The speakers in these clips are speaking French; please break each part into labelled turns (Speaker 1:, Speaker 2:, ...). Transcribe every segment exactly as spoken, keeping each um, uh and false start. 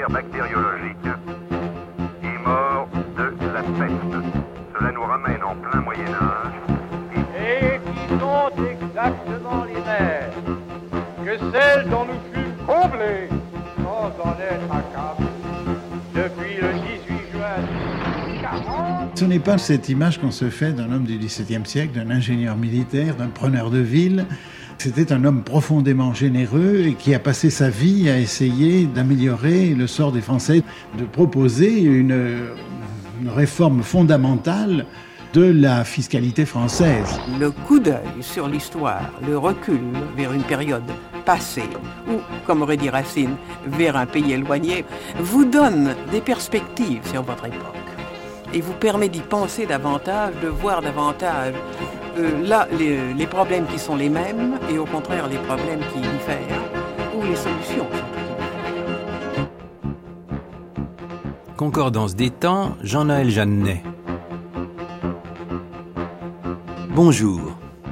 Speaker 1: guerre bactériologique est mort de la peste. Cela nous ramène en plein Moyen-Âge.
Speaker 2: Et qui sont exactement les mêmes que celles dont nous fûmes comblés sans en être accablés depuis le dix-huit juin mille huit cent quarante.
Speaker 3: Ce n'est pas cette image qu'on se fait d'un homme du dix-septième siècle, d'un ingénieur militaire, d'un preneur de ville. C'était un homme profondément généreux et qui a passé sa vie à essayer d'améliorer le sort des Français, de proposer une, une réforme fondamentale de la fiscalité française.
Speaker 4: Le coup d'œil sur l'histoire, le recul vers une période passée, ou, comme aurait dit Racine, vers un pays éloigné, vous donne des perspectives sur votre époque et vous permet d'y penser davantage, de voir davantage euh, là les, les problèmes qui sont les mêmes et au contraire les problèmes qui diffèrent ou les solutions sont différentes.
Speaker 5: Concordance des temps, Jean-Noël Jeannet. Bonjour.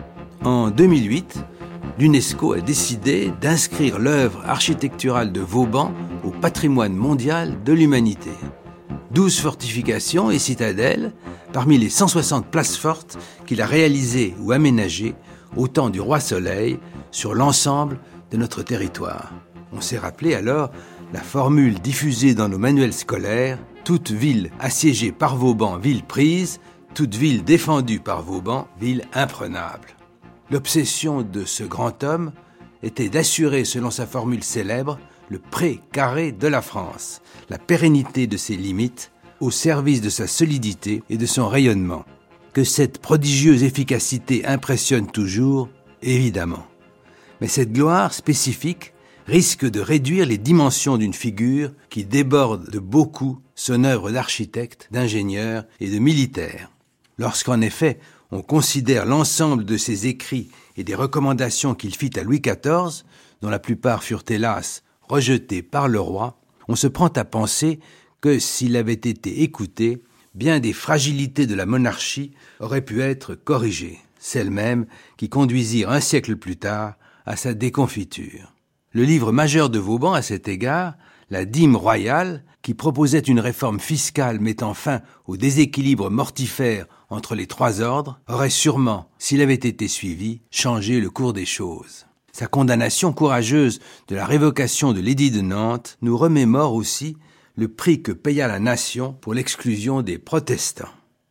Speaker 5: En deux mille huit, l'UNESCO a décidé d'inscrire l'œuvre architecturale de Vauban au patrimoine mondial de l'humanité. douze fortifications et citadelles parmi les cent soixante places fortes qu'il a réalisées ou aménagées au temps du roi Soleil sur l'ensemble de notre territoire. On s'est rappelé alors la formule diffusée dans nos manuels scolaires « Toute ville assiégée par Vauban, ville prise », toute ville défendue par Vauban, ville imprenable. L'obsession de ce grand homme était d'assurer, selon sa formule célèbre, le pré carré de la France, la pérennité de ses limites, au service de sa solidité et de son rayonnement. Que cette prodigieuse efficacité impressionne toujours, évidemment. Mais cette gloire spécifique risque de réduire les dimensions d'une figure qui déborde de beaucoup son œuvre d'architecte, d'ingénieur et de militaire. Lorsqu'en effet, on considère l'ensemble de ses écrits et des recommandations qu'il fit à Louis quatorze, dont la plupart furent hélas rejetés par le roi, on se prend à penser que s'il avait été écouté, bien des fragilités de la monarchie auraient pu être corrigées, celles mêmes qui conduisirent un siècle plus tard à sa déconfiture. Le livre majeur de Vauban à cet égard, La dîme royale, qui proposait une réforme fiscale mettant fin au déséquilibre mortifère entre les trois ordres, aurait sûrement, s'il avait été suivi, changé le cours des choses. Sa condamnation courageuse de la révocation de l'édit de Nantes nous remémore aussi le prix que paya la nation pour l'exclusion des protestants.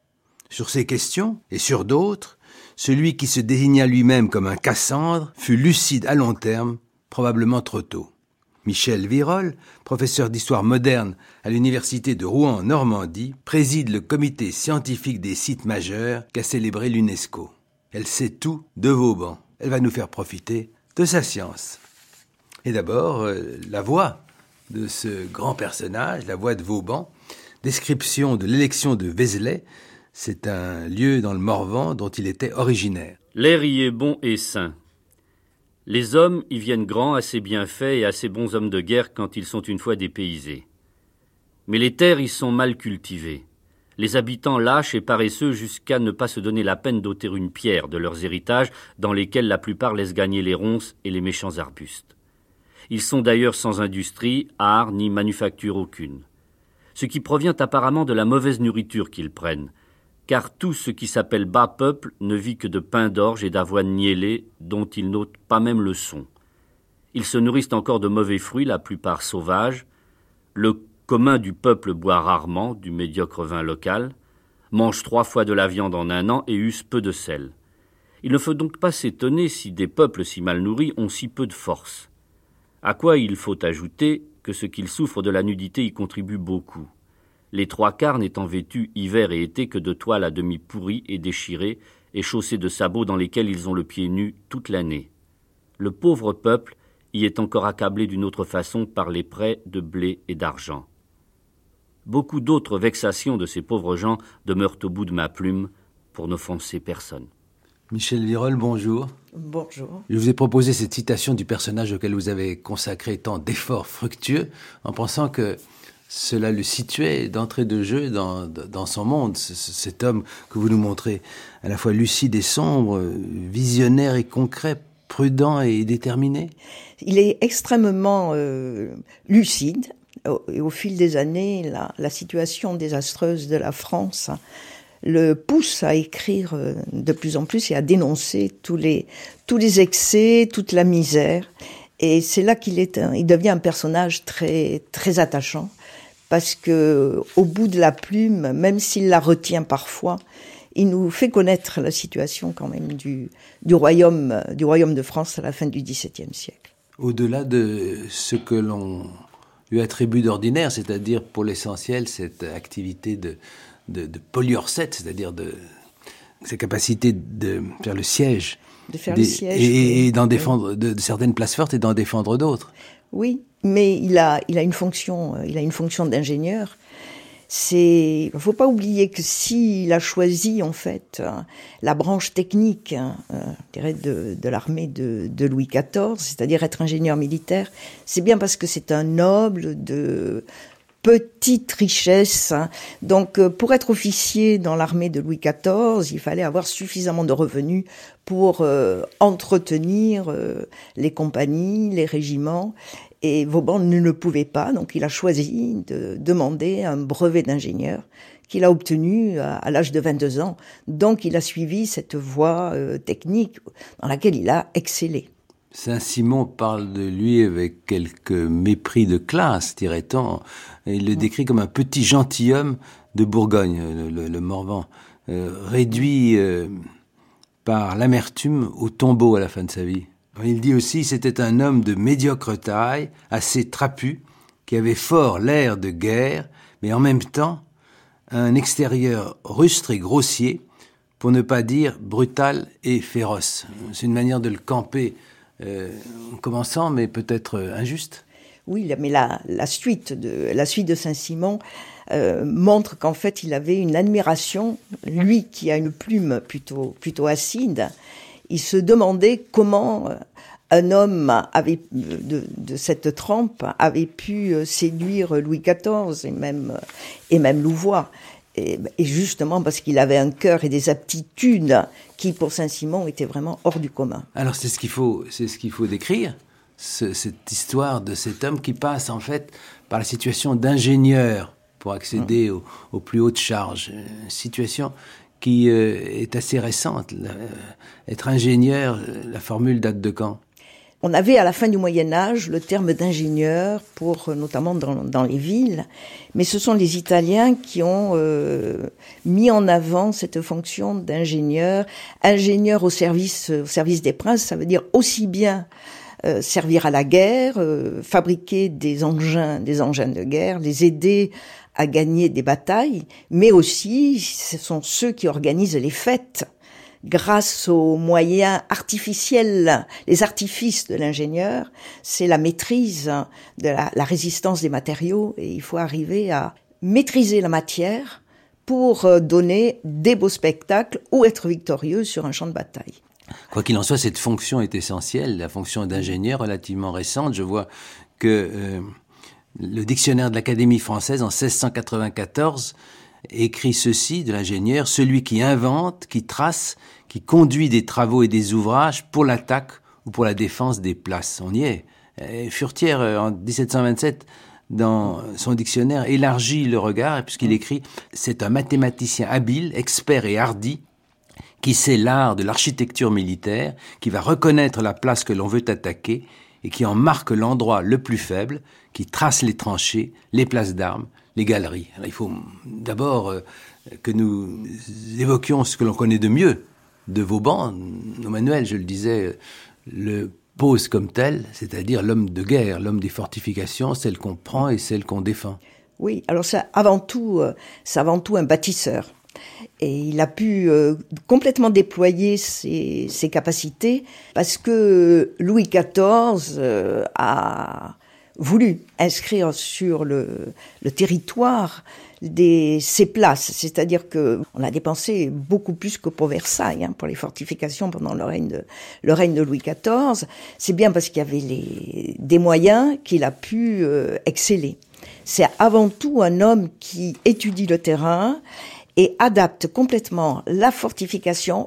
Speaker 5: Sur ces questions, et sur d'autres, celui qui se désigna lui-même comme un Cassandre fut lucide à long terme, probablement trop tôt. Michel Virol, professeur d'histoire moderne à l'université de Rouen en Normandie, préside le comité scientifique des sites majeurs qu'a célébré l'UNESCO. Elle sait tout de Vauban. Elle va nous faire profiter de sa science. Et d'abord, euh, la voix de ce grand personnage, la voix de Vauban, description de l'élection de Vézelay, c'est un lieu dans le Morvan dont il était originaire.
Speaker 6: L'air y est bon et sain. Les hommes y viennent grands, assez bien faits et assez bons hommes de guerre quand ils sont une fois dépaysés. Mais les terres y sont mal cultivées. Les habitants lâches et paresseux jusqu'à ne pas se donner la peine d'ôter une pierre de leurs héritages dans lesquels la plupart laissent gagner les ronces et les méchants arbustes. Ils sont d'ailleurs sans industrie, art ni manufacture aucune. Ce qui provient apparemment de la mauvaise nourriture qu'ils prennent, car tout ce qui s'appelle bas peuple ne vit que de pain d'orge et d'avoine niellée dont ils n'ôtent pas même le son. Ils se nourrissent encore de mauvais fruits, la plupart sauvages. Le commun du peuple boit rarement du médiocre vin local, mange trois fois de la viande en un an et use peu de sel. Il ne faut donc pas s'étonner si des peuples si mal nourris ont si peu de force. À quoi il faut ajouter que ce qu'ils souffrent de la nudité y contribue beaucoup. Les trois quarts n'étant vêtus hiver et été que de toiles à demi pourries et déchirées et chaussés de sabots dans lesquels ils ont le pied nu toute l'année. Le pauvre peuple y est encore accablé d'une autre façon par les prêts de blé et d'argent. Beaucoup d'autres vexations de ces pauvres gens demeurent au bout de ma plume pour n'offenser personne.
Speaker 5: Michel Virol, bonjour.
Speaker 4: Bonjour.
Speaker 5: Je vous ai proposé cette citation du personnage auquel vous avez consacré tant d'efforts fructueux en pensant que cela le situait d'entrée de jeu dans, dans son monde, cet homme que vous nous montrez, à la fois lucide et sombre, visionnaire et concret, prudent et déterminé.
Speaker 7: Il est extrêmement euh, lucide, et au fil des années, la, la situation désastreuse de la France le pousse à écrire de plus en plus et à dénoncer tous les, tous les excès, toute la misère. Et c'est là qu'il est un, il devient un personnage très, très attachant, parce que au bout de la plume, même s'il la retient parfois, il nous fait connaître la situation quand même du, du royaume, du royaume de France à la fin du XVIIe siècle.
Speaker 5: Au-delà de ce que l'on lui attribue d'ordinaire, c'est-à-dire pour l'essentiel cette activité de, de, de poliorcète, c'est-à-dire de sa capacité de faire le siège,
Speaker 7: de faire
Speaker 5: des,
Speaker 7: le siège
Speaker 5: et,
Speaker 7: oui.
Speaker 5: et d'en défendre oui. de, de certaines places fortes et d'en défendre d'autres.
Speaker 7: Oui, mais il a, il a une fonction, il a une fonction d'ingénieur. C'est, il faut pas oublier que s'il a choisi en fait la branche technique, hein, euh, je dirais de, de l'armée de, de Louis quatorze, c'est-à-dire être ingénieur militaire, c'est bien parce que c'est un noble de petite richesse. Hein. Donc, euh, pour être officier dans l'armée de Louis quatorze, il fallait avoir suffisamment de revenus pour euh, entretenir euh, les compagnies, les régiments. Et Vauban ne le pouvait pas, donc il a choisi de demander un brevet d'ingénieur qu'il a obtenu à, à l'âge de vingt-deux ans. Donc il a suivi cette voie euh, technique dans laquelle il a excellé.
Speaker 5: Saint-Simon parle de lui avec quelques mépris de classe, dirait-on. Il le décrit comme un petit gentilhomme de Bourgogne, le, le, le Morvan, euh, réduit euh, par l'amertume au tombeau à la fin de sa vie. Il dit aussi c'était un homme de médiocre taille, assez trapu, qui avait fort l'air de guerre, mais en même temps un extérieur rustre et grossier, pour ne pas dire brutal et féroce. C'est une manière de le camper euh, en commençant, mais peut-être injuste.
Speaker 7: Oui, mais la, la suite de la suite de Saint-Simon euh, montre qu'en fait il avait une admiration, lui qui a une plume plutôt plutôt acide. Il se demandait comment un homme avait, de, de cette trempe avait pu séduire Louis quatorze et même, et même Louvois. Et, et justement parce qu'il avait un cœur et des aptitudes qui, pour Saint-Simon, étaient vraiment hors du commun.
Speaker 5: Alors c'est ce qu'il faut, c'est ce qu'il faut décrire, ce, cette histoire de cet homme qui passe en fait par la situation d'ingénieur pour accéder mmh. aux, aux plus hautes charges. Une situation qui euh, est assez récente. Euh, être ingénieur, la formule date de quand ?
Speaker 7: On avait à la fin du Moyen-Âge le terme d'ingénieur, pour notamment dans, dans les villes, mais ce sont les Italiens qui ont euh, mis en avant cette fonction d'ingénieur. Ingénieur au service, au service des princes, ça veut dire aussi bien euh, servir à la guerre, euh, fabriquer des engins, des engins de guerre, les aider à gagner des batailles, mais aussi ce sont ceux qui organisent les fêtes grâce aux moyens artificiels, les artifices de l'ingénieur. C'est la maîtrise de la, la résistance des matériaux, et il faut arriver à maîtriser la matière pour donner des beaux spectacles ou être victorieux sur un champ de bataille.
Speaker 5: Quoi qu'il en soit, cette fonction est essentielle, la fonction d'ingénieur relativement récente. Je vois que euh, le dictionnaire de l'Académie française, en seize cent quatre-vingt-quatorze, écrit ceci de l'ingénieur: celui qui invente, qui trace, qui conduit des travaux et des ouvrages pour l'attaque ou pour la défense des places. On y est. Et Furetière, en dix-sept cent vingt-sept, dans son dictionnaire, élargit le regard, puisqu'il écrit « C'est un mathématicien habile, expert et hardi, qui sait l'art de l'architecture militaire, qui va reconnaître la place que l'on veut attaquer et qui en marque l'endroit le plus faible, qui trace les tranchées, les places d'armes, les galeries. » Alors, il faut d'abord euh, que nous évoquions ce que l'on connaît de mieux de Vauban. Nos manuels, je le disais, le pose comme tel, c'est-à-dire l'homme de guerre, l'homme des fortifications, celle qu'on prend et celle qu'on défend.
Speaker 7: Oui, alors c'est avant tout, euh, c'est avant tout un bâtisseur. Et il a pu euh, complètement déployer ses, ses capacités parce que Louis quatorze euh, a voulu inscrire sur le, le territoire des, ses places. C'est-à-dire que on a dépensé beaucoup plus que pour Versailles, hein, pour les fortifications pendant le règne de, le règne de Louis quatorze. C'est bien parce qu'il y avait les, des moyens qu'il a pu euh, exceller. C'est avant tout un homme qui étudie le terrain et adapte complètement la fortification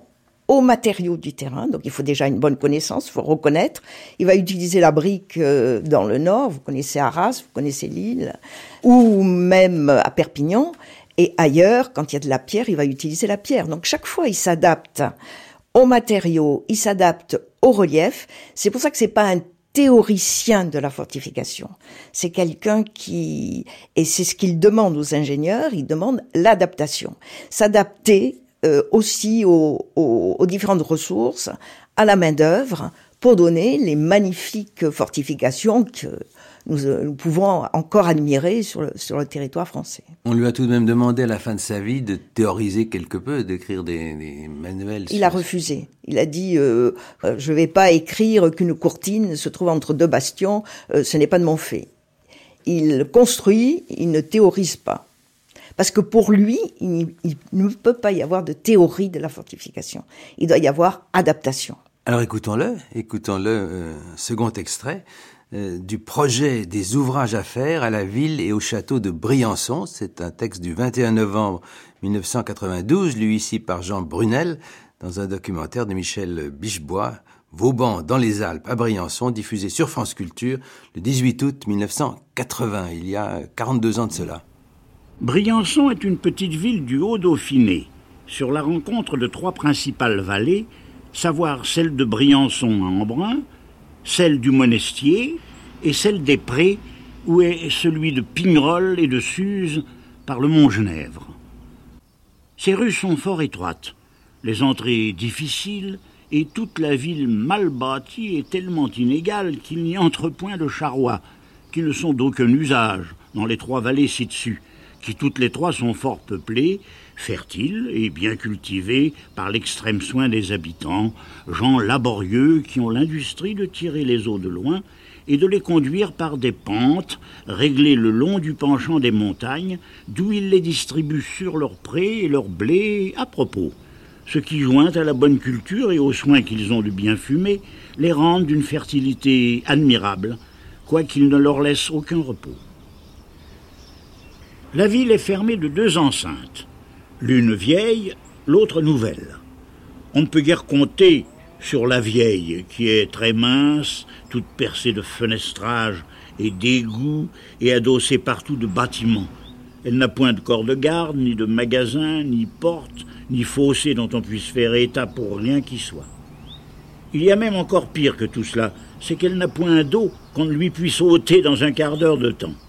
Speaker 7: aux matériaux du terrain, donc il faut déjà une bonne connaissance, il faut reconnaître. Il va utiliser la brique euh, dans le nord, vous connaissez Arras, vous connaissez Lille, ou même à Perpignan, et ailleurs, quand il y a de la pierre, il va utiliser la pierre. Donc chaque fois, il s'adapte aux matériaux, il s'adapte au relief. C'est pour ça que c'est pas un théoricien de la fortification. C'est quelqu'un qui, et c'est ce qu'il demande aux ingénieurs, il demande l'adaptation. S'adapter Euh, aussi aux, aux, aux différentes ressources, à la main-d'œuvre, pour donner les magnifiques fortifications que nous, euh, nous pouvons encore admirer sur le, sur le territoire français.
Speaker 5: On lui a tout de même demandé à la fin de sa vie de théoriser quelque peu, d'écrire des, des manuels.
Speaker 7: Il a refusé. Il a dit euh, euh, je ne vais pas écrire qu'une courtine se trouve entre deux bastions, euh, ce n'est pas de mon fait. Il construit, il ne théorise pas. Parce que pour lui, il, il ne peut pas y avoir de théorie de la fortification. Il doit y avoir adaptation.
Speaker 5: Alors écoutons-le, écoutons-le, euh, second extrait, euh, du projet des ouvrages à faire à la ville et au château de Briançon. C'est un texte du vingt et un novembre mille neuf cent quatre-vingt-douze, lu ici par Jean Brunel, dans un documentaire de Michel Bichebois, Vauban dans les Alpes à Briançon, diffusé sur France Culture le dix-huit août mille neuf cent quatre-vingts, il y a quarante-deux ans de cela.
Speaker 8: Briançon est une petite ville du Haut-Dauphiné, sur la rencontre de trois principales vallées, savoir celle de Briançon à Embrun, celle du Monestier et celle des Prés, où est celui de Pignerol et de Suse par le Mont-Genèvre. Ces rues sont fort étroites, les entrées difficiles et toute la ville mal bâtie est tellement inégale qu'il n'y entre point de charrois, qui ne sont d'aucun usage dans les trois vallées ci-dessus, qui toutes les trois sont fort peuplées, fertiles et bien cultivées par l'extrême soin des habitants, gens laborieux qui ont l'industrie de tirer les eaux de loin et de les conduire par des pentes réglées le long du penchant des montagnes, d'où ils les distribuent sur leurs prés et leurs blés à propos. Ce qui, joint à la bonne culture et aux soins qu'ils ont de bien fumer, les rendent d'une fertilité admirable, quoiqu'ils ne leur laissent aucun repos. La ville est fermée de deux enceintes, l'une vieille, l'autre nouvelle. On ne peut guère compter sur la vieille, qui est très mince, toute percée de fenestrages et d'égouts et adossée partout de bâtiments. Elle n'a point de corps de garde, ni de magasin, ni porte, ni fossé dont on puisse faire état pour rien qui soit. Il y a même encore pire que tout cela, c'est qu'elle n'a point d'eau qu'on ne lui puisse ôter dans un quart d'heure de temps.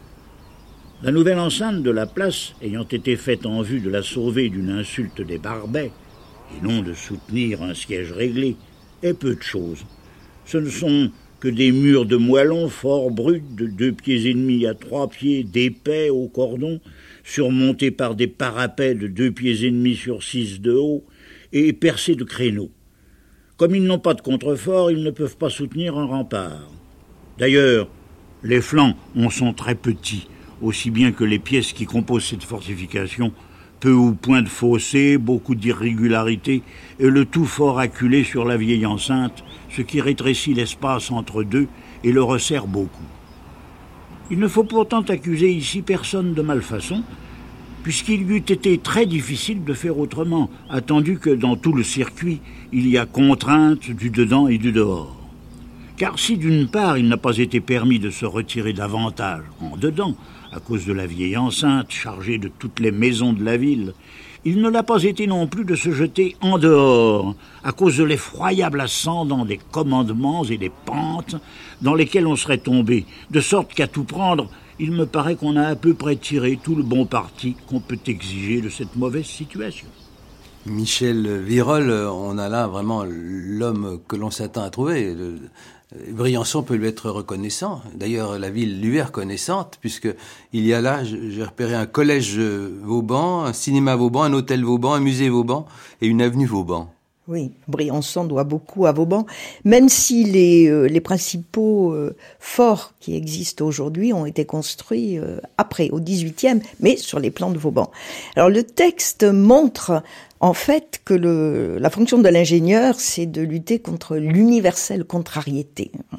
Speaker 8: La nouvelle enceinte de la place, ayant été faite en vue de la sauver d'une insulte des Barbets, et non de soutenir un siège réglé, est peu de choses. Ce ne sont que des murs de moellons fort bruts, de deux pieds et demi à trois pieds, d'épais au cordon, surmontés par des parapets de deux pieds et demi sur six de haut, et percés de créneaux. Comme ils n'ont pas de contrefort, ils ne peuvent pas soutenir un rempart. D'ailleurs, les flancs en sont très petits, aussi bien que les pièces qui composent cette fortification, peu ou point de fossés, beaucoup d'irrégularités, et le tout fort acculé sur la vieille enceinte, ce qui rétrécit l'espace entre deux et le resserre beaucoup. Il ne faut pourtant accuser ici personne de malfaçon, puisqu'il eût été très difficile de faire autrement, attendu que dans tout le circuit, il y a contrainte du dedans et du dehors. Car si d'une part il n'a pas été permis de se retirer davantage en dedans, à cause de la vieille enceinte chargée de toutes les maisons de la ville, il ne l'a pas été non plus de se jeter en dehors, à cause de l'effroyable ascendant des commandements et des pentes dans lesquels on serait tombé, de sorte qu'à tout prendre, il me paraît qu'on a à peu près tiré tout le bon parti qu'on peut exiger de cette mauvaise situation.
Speaker 5: Michel Virol, on a là vraiment l'homme que l'on s'attend à trouver. Le... Briançon peut lui être reconnaissant. D'ailleurs, la ville lui est reconnaissante, puisqu'il y a là, j'ai repéré un collège Vauban, un cinéma Vauban, un hôtel Vauban, un musée Vauban et une avenue Vauban.
Speaker 7: Oui, Briançon doit beaucoup à Vauban, même si les, euh, les principaux euh, forts qui existent aujourd'hui ont été construits euh, après, au dix-huitième, mais sur les plans de Vauban. Alors le texte montre en fait que le, la fonction de l'ingénieur, c'est de lutter contre l'universelle contrariété.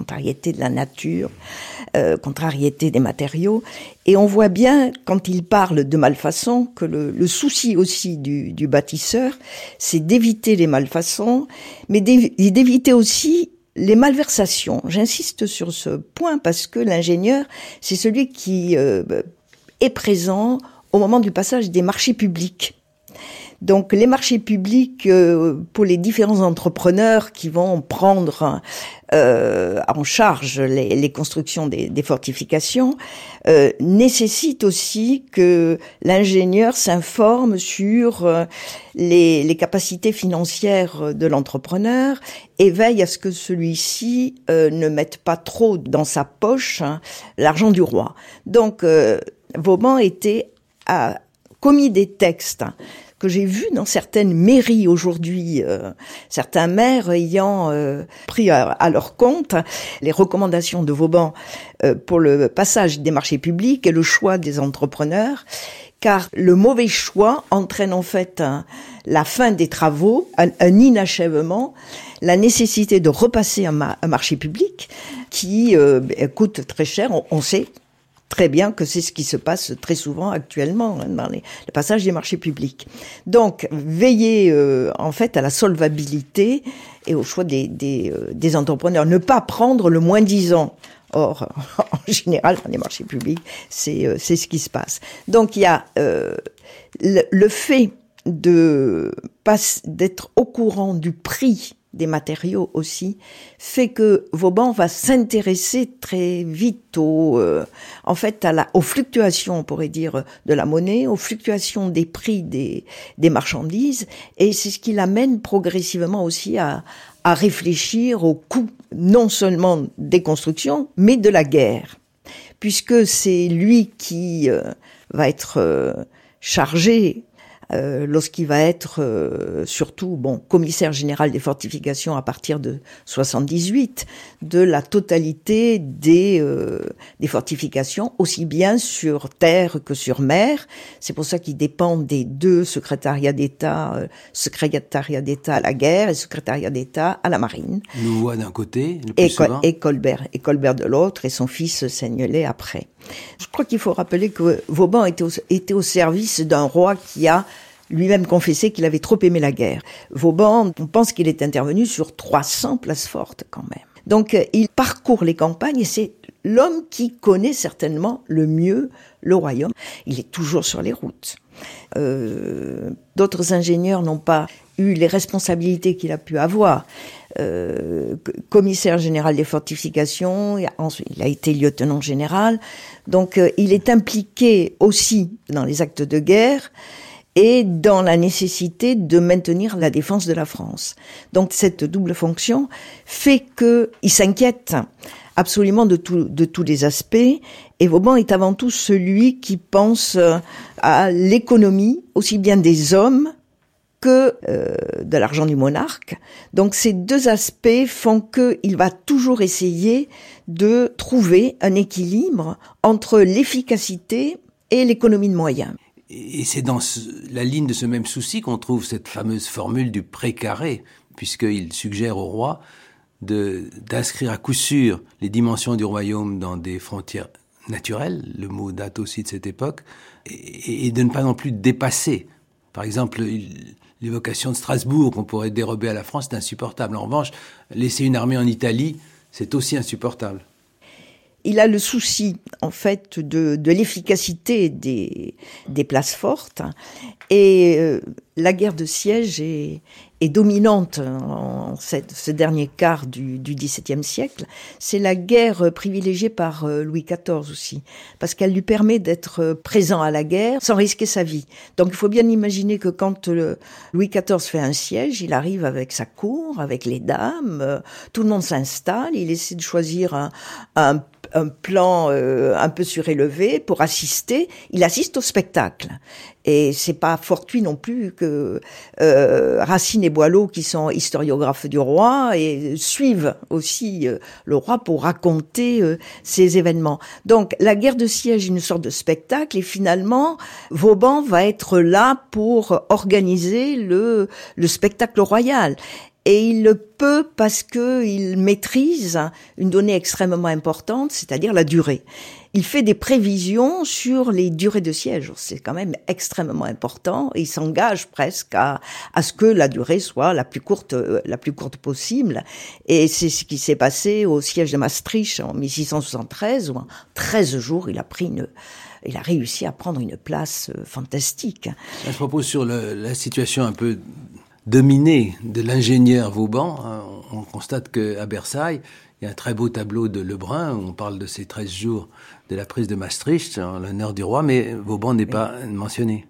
Speaker 7: contrariété de la nature, euh, contrariété des matériaux. Et on voit bien, quand il parle de malfaçon, que le, le souci aussi du, du bâtisseur, c'est d'éviter les malfaçons, mais d'éviter aussi les malversations. J'insiste sur ce point parce que l'ingénieur, c'est celui qui euh, est présent au moment du passage des marchés publics. Donc les marchés publics euh, pour les différents entrepreneurs qui vont prendre euh, en charge les, les constructions des, des fortifications euh, nécessitent aussi que l'ingénieur s'informe sur euh, les, les capacités financières de l'entrepreneur et veille à ce que celui-ci euh, ne mette pas trop dans sa poche hein, l'argent du roi. Donc euh, Vauban était a commis des textes que j'ai vu dans certaines mairies aujourd'hui, euh, certains maires ayant euh, pris à, à leur compte les recommandations de Vauban euh, pour le passage des marchés publics et le choix des entrepreneurs, car le mauvais choix entraîne en fait un, la fin des travaux, un, un inachèvement, la nécessité de repasser un, ma, un marché public qui euh, coûte très cher, on, on sait très bien que c'est ce qui se passe très souvent actuellement hein, dans les, le passage des marchés publics. Donc, veiller euh, en fait à la solvabilité et au choix des, des, euh, des entrepreneurs. Ne pas prendre le moins-disant. Or, en général, dans les marchés publics, c'est, euh, c'est ce qui se passe. Donc, il y a euh, le, le fait de pas, d'être au courant du prix des matériaux aussi, fait que Vauban va s'intéresser très vite au, euh, en fait, à la, aux fluctuations, on pourrait dire, de la monnaie, aux fluctuations des prix des, des marchandises, et c'est ce qui l'amène progressivement aussi à, à réfléchir au coût, non seulement des constructions, mais de la guerre. Puisque c'est lui qui euh, va être euh, chargé Euh, lorsqu'il va être euh, surtout bon commissaire général des fortifications à partir de soixante-dix-huit, de la totalité des euh, des fortifications, aussi bien sur terre que sur mer. C'est pour ça qu'il dépend des deux secrétariats d'État, euh, secrétariat d'État à la guerre et secrétariat d'État à la marine.
Speaker 5: Louvois d'un côté, le plus
Speaker 7: et,
Speaker 5: souvent.
Speaker 7: et Colbert, et Colbert de l'autre, et son fils Seignelay après. Je crois qu'il faut rappeler que Vauban était au, était au service d'un roi qui a lui-même confessé qu'il avait trop aimé la guerre. Vauban, on pense qu'il est intervenu sur trois cents places fortes quand même. Donc il parcourt les campagnes et c'est l'homme qui connaît certainement le mieux le royaume. Il est toujours sur les routes. Euh, d'autres ingénieurs n'ont pas eu les responsabilités qu'il a pu avoir. Euh, commissaire général des fortifications, ensuite il a été lieutenant général, donc euh, il est impliqué aussi dans les actes de guerre et dans la nécessité de maintenir la défense de la France. Donc cette double fonction fait qu'il s'inquiète absolument de, tout, de tous les aspects, et Vauban est avant tout celui qui pense à l'économie, aussi bien des hommes que euh, de l'argent du monarque. Donc ces deux aspects font qu'il va toujours essayer de trouver un équilibre entre l'efficacité et l'économie de moyens.
Speaker 5: Et c'est dans ce, la ligne de ce même souci qu'on trouve cette fameuse formule du précaré, puisqu'il suggère au roi de, d'inscrire à coup sûr les dimensions du royaume dans des frontières naturelles, le mot date aussi de cette époque, et, et de ne pas non plus dépasser. Par exemple, il, l'évocation de Strasbourg qu'on pourrait dérober à la France, c'est insupportable. En revanche, laisser une armée en Italie, c'est aussi insupportable.
Speaker 7: Il a le souci, en fait, de, de l'efficacité des, des places fortes. Et euh, la guerre de siège est, est dominante en cette, ce dernier quart du, du dix-septième siècle. C'est la guerre privilégiée par euh, Louis quatorze aussi, parce qu'elle lui permet d'être présent à la guerre sans risquer sa vie. Donc il faut bien imaginer que quand euh, Louis quatorze fait un siège, il arrive avec sa cour, avec les dames, euh, tout le monde s'installe, il essaie de choisir un, un un plan euh, un peu surélevé pour assister. Il assiste au spectacle. Et c'est pas fortuit non plus que euh, Racine et Boileau, qui sont historiographes du roi, et suivent aussi euh, le roi pour raconter euh, ces événements. Donc la guerre de siège est une sorte de spectacle, et finalement Vauban va être là pour organiser le, le spectacle royal. Et il le peut parce qu'il maîtrise une donnée extrêmement importante, c'est-à-dire la durée. Il fait des prévisions sur les durées de siège. C'est quand même extrêmement important. Et il s'engage presque à, à ce que la durée soit la plus courte, la plus courte possible. Et c'est ce qui s'est passé au siège de Maastricht en mille six cent soixante-treize, où en treize jours, il a pris une, il a réussi à prendre une place fantastique.
Speaker 5: Je propose sur le, la situation un peu dominée de l'ingénieur Vauban. On constate qu'à Versailles, il y a un très beau tableau de Lebrun où on parle de ces treize jours de la prise de Maastricht en l'honneur du roi, mais Vauban n'est pas mentionné.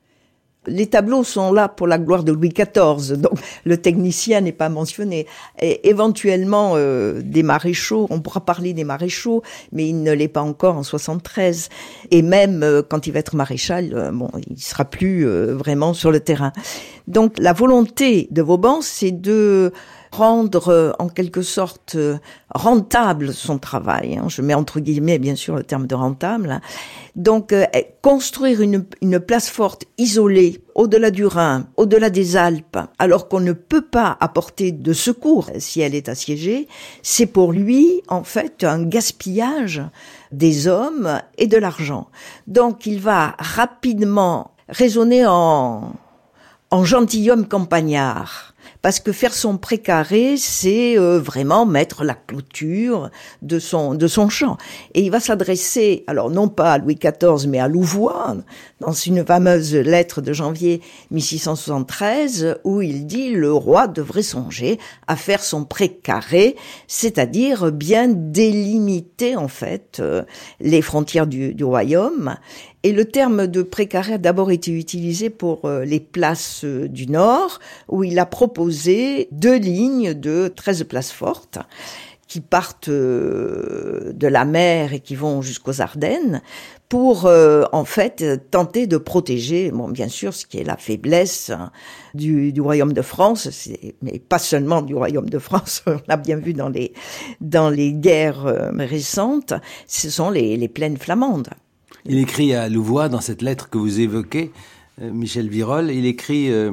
Speaker 7: Les tableaux sont là pour la gloire de Louis quatorze, donc le technicien n'est pas mentionné. Et éventuellement, euh, des maréchaux, on pourra parler des maréchaux, mais il ne l'est pas encore en soixante-treize. Et même euh, quand il va être maréchal, euh, bon, il sera plus euh, vraiment sur le terrain. Donc la volonté de Vauban, c'est de rendre euh, en quelque sorte euh, rentable son travail. Hein. Je mets entre guillemets bien sûr le terme de rentable. Hein. Donc euh, construire une, une place forte isolée au-delà du Rhin, au-delà des Alpes, alors qu'on ne peut pas apporter de secours si elle est assiégée, c'est pour lui en fait un gaspillage des hommes et de l'argent. Donc il va rapidement raisonner en, en gentilhomme campagnard. Parce que faire son précaré, c'est euh, vraiment mettre la clôture de son de son champ. Et il va s'adresser, alors non pas à Louis quatorze, mais à Louvois, dans une fameuse lettre de janvier mille six cent soixante-treize, où il dit « Le roi devrait songer à faire son précaré », c'est-à-dire bien délimiter en fait euh, les frontières du, du royaume. Et le terme de précaré a d'abord été utilisé pour euh, les places euh, du Nord, où il a proposé deux lignes de treize places fortes qui partent euh, de la mer et qui vont jusqu'aux Ardennes, pour euh, en fait tenter de protéger, bon bien sûr, ce qui est la faiblesse hein, du, du royaume de France, c'est, mais pas seulement du royaume de France, on l'a bien vu dans les dans les guerres euh, récentes, ce sont les, les plaines flamandes.
Speaker 5: Il écrit à Louvois, dans cette lettre que vous évoquez, euh, Michel Virol, il écrit euh,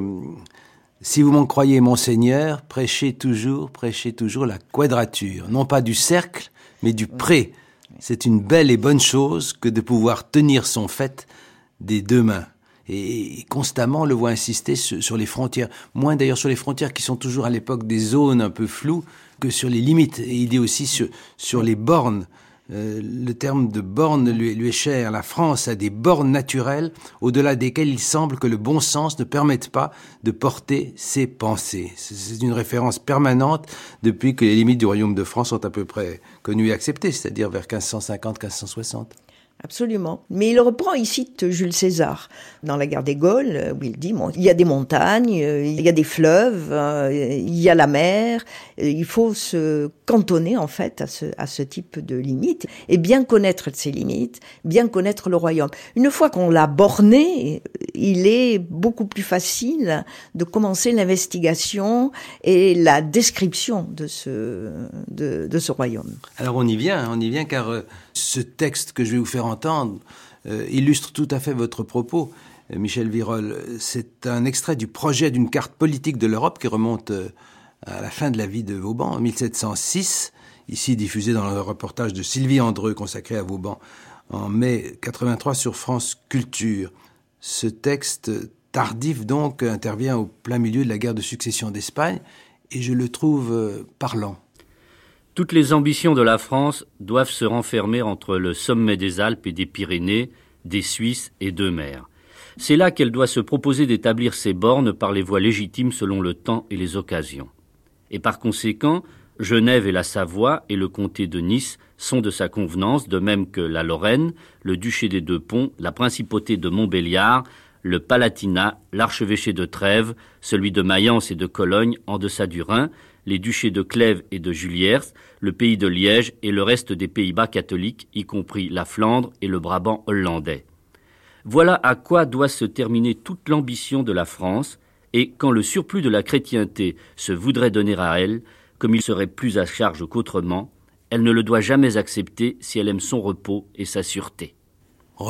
Speaker 5: « Si vous m'en croyez, monseigneur, prêchez toujours, prêchez toujours la quadrature, non pas du cercle, mais du pré. C'est une belle et bonne chose que de pouvoir tenir son fait des deux mains. » Et, et constamment, on le voit insister sur, sur les frontières, moins d'ailleurs sur les frontières qui sont toujours à l'époque des zones un peu floues, que sur les limites. Et il dit aussi sur, sur les bornes. Euh, le terme de borne lui, lui est cher. La France a des bornes naturelles au-delà desquelles il semble que le bon sens ne permette pas de porter ses pensées. C'est une référence permanente depuis que les limites du royaume de France sont à peu près connues et acceptées, c'est-à-dire vers quinze cent cinquante à quinze cent soixante.
Speaker 7: Absolument. Mais il reprend, il cite Jules César dans la guerre des Gaules, où il dit, bon, il y a des montagnes, il y a des fleuves, il y a la mer, il faut se cantonner, en fait, à ce, à ce type de limites, et bien connaître ses limites, bien connaître le royaume. Une fois qu'on l'a borné, il est beaucoup plus facile de commencer l'investigation et la description de ce, de, de ce royaume.
Speaker 5: Alors on y vient, on y vient, car euh, ce texte que je vais vous faire entendre euh, illustre tout à fait votre propos, euh, Michel Virol. C'est un extrait du projet d'une carte politique de l'Europe qui remonte euh, à la fin de la vie de Vauban, en mille sept cent six, ici diffusé dans le reportage de Sylvie Andreu consacré à Vauban en mai quatre-vingt-trois sur France Culture. Ce texte tardif donc intervient au plein milieu de la guerre de succession d'Espagne et je le trouve euh, parlant.
Speaker 6: Toutes les ambitions de la France doivent se renfermer entre le sommet des Alpes et des Pyrénées, des Suisses et deux mers. C'est là qu'elle doit se proposer d'établir ses bornes par les voies légitimes selon le temps et les occasions. Et par conséquent, Genève et la Savoie et le comté de Nice sont de sa convenance, de même que la Lorraine, le duché des Deux-Ponts, la principauté de Montbéliard, le Palatinat, l'archevêché de Trèves, celui de Mayence et de Cologne en deçà du Rhin, les duchés de Clèves et de Juliers, le pays de Liège et le reste des Pays-Bas catholiques, y compris la Flandre et le Brabant hollandais. Voilà à quoi doit se terminer toute l'ambition de la France, et quand le surplus de la chrétienté se voudrait donner à elle, comme il serait plus à charge qu'autrement, elle ne le doit jamais accepter si elle aime son repos et sa sûreté.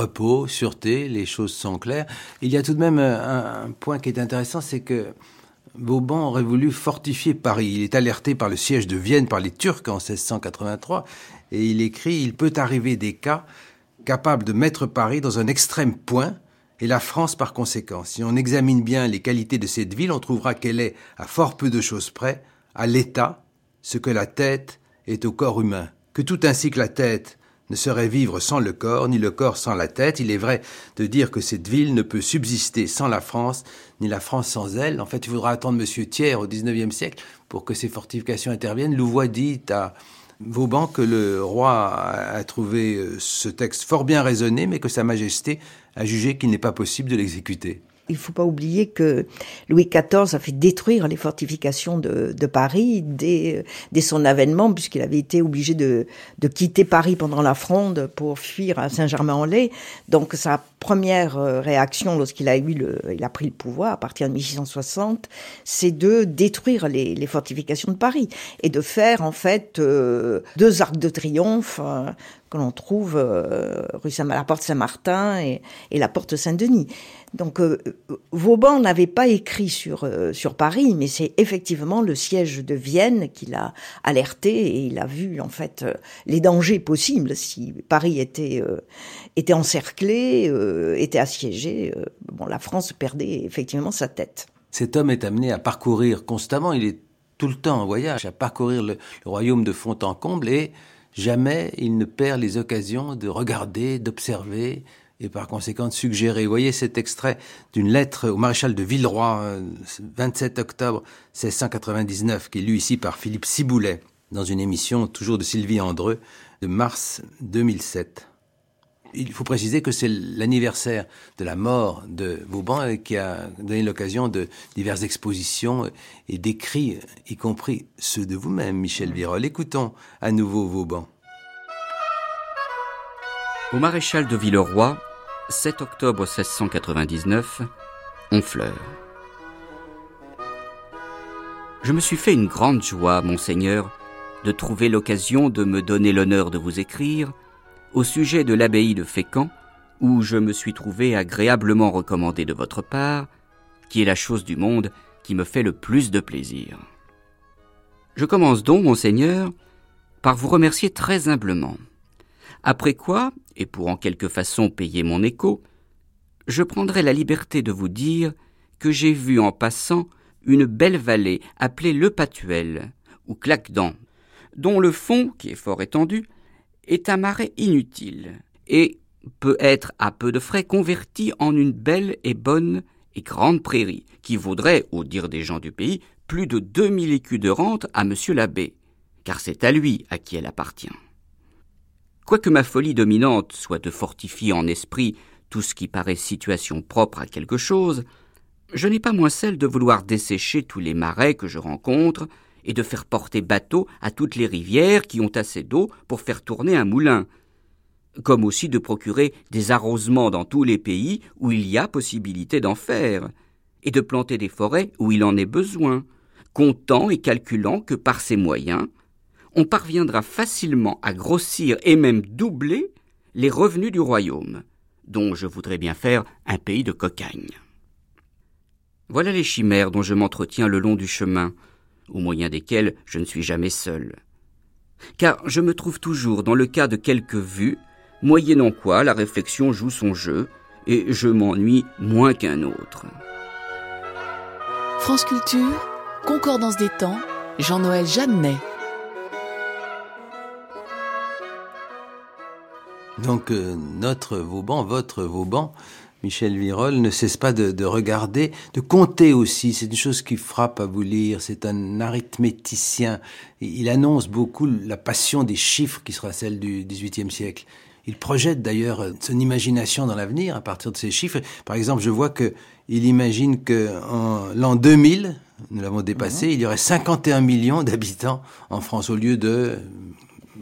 Speaker 5: Repos, sûreté, les choses sont claires. Il y a tout de même un, un point qui est intéressant, c'est que Vauban aurait voulu fortifier Paris. Il est alerté par le siège de Vienne par les Turcs en seize cent quatre-vingt-trois et il écrit « Il peut arriver des cas capables de mettre Paris dans un extrême point et la France par conséquent. Si on examine bien les qualités de cette ville, on trouvera qu'elle est, à fort peu de choses près, à l'état, ce que la tête est au corps humain. Que tout ainsi que la tête ne saurait vivre sans le corps, ni le corps sans la tête. Il est vrai de dire que cette ville ne peut subsister sans la France, ni la France sans elle. En fait, il faudra attendre Monsieur Thiers au dix-neuvième siècle pour que ces fortifications interviennent. Louvois dit à Vauban que le roi a trouvé ce texte fort bien raisonné, mais que Sa Majesté a jugé qu'il n'est pas possible de l'exécuter.
Speaker 7: Il ne faut pas oublier que Louis quatorze a fait détruire les fortifications de, de Paris dès, dès son avènement, puisqu'il avait été obligé de, de quitter Paris pendant la Fronde pour fuir à Saint-Germain-en-Laye. Donc sa première réaction lorsqu'il a eu le, il a pris le pouvoir à partir de mille six cent soixante, c'est de détruire les, les fortifications de Paris et de faire en fait euh, deux arcs de triomphe euh, que l'on trouve euh, rue Saint- la porte Saint-Martin et, et la porte Saint-Denis. Donc euh, Vauban n'avait pas écrit sur euh, sur Paris, mais c'est effectivement le siège de Vienne qui l'a alerté et il a vu en fait euh, les dangers possibles si Paris était euh, était encerclé, euh, était assiégé. Euh, bon, la France perdait effectivement sa tête.
Speaker 5: Cet homme est amené à parcourir constamment, il est tout le temps en voyage, à parcourir le, le royaume de fond en comble et jamais il ne perd les occasions de regarder, d'observer et par conséquent de suggérer. Vous voyez cet extrait d'une lettre au maréchal de Villeroy, vingt-sept octobre seize cent quatre-vingt-dix-neuf, qui est lu ici par Philippe Siboulet, dans une émission toujours de Sylvie Andreu, de mars deux mille sept. Il faut préciser que c'est l'anniversaire de la mort de Vauban qui a donné l'occasion de diverses expositions et d'écrits, y compris ceux de vous-même, Michel Virol. Écoutons à nouveau Vauban.
Speaker 9: Au maréchal de Villeroy, sept octobre seize cent quatre-vingt-dix-neuf, Honfleur. Je me suis fait une grande joie, monseigneur, de trouver l'occasion de me donner l'honneur de vous écrire au sujet de l'abbaye de Fécamp, où je me suis trouvé agréablement recommandé de votre part, qui est la chose du monde qui me fait le plus de plaisir. Je commence donc, monseigneur, par vous remercier très humblement. Après quoi, et pour en quelque façon payer mon écho, je prendrai la liberté de vous dire que j'ai vu en passant une belle vallée appelée Le Patuel, ou Claquedan, dont le fond, qui est fort étendu, est un marais inutile, et peut être à peu de frais converti en une belle et bonne et grande prairie, qui vaudrait, au dire des gens du pays, plus de deux mille écus de rente à monsieur l'abbé, car c'est à lui à qui elle appartient. Quoique ma folie dominante soit de fortifier en esprit tout ce qui paraît situation propre à quelque chose, je n'ai pas moins celle de vouloir dessécher tous les marais que je rencontre et de faire porter bateau à toutes les rivières qui ont assez d'eau pour faire tourner un moulin, comme aussi de procurer des arrosements dans tous les pays où il y a possibilité d'en faire, et de planter des forêts où il en est besoin, comptant et calculant que par ces moyens, on parviendra facilement à grossir et même doubler les revenus du royaume, dont je voudrais bien faire un pays de cocagne. Voilà les chimères dont je m'entretiens le long du chemin, au moyen desquelles je ne suis jamais seul. Car je me trouve toujours dans le cas de quelques vues, moyennant quoi la réflexion joue son jeu, et je m'ennuie moins qu'un autre.
Speaker 10: France Culture, Concordance des temps, Jean-Noël Jeannet.
Speaker 5: Donc euh, notre Vauban, votre Vauban, Michel Virol, ne cesse pas de, de regarder, de compter aussi. C'est une chose qui frappe à vous lire. C'est un arithméticien. Il annonce beaucoup la passion des chiffres qui sera celle du dix-huitième siècle. Il projette d'ailleurs son imagination dans l'avenir à partir de ces chiffres. Par exemple, je vois que il imagine que en l'an deux mille, nous l'avons dépassé, mmh. il y aurait cinquante et un millions d'habitants en France au lieu de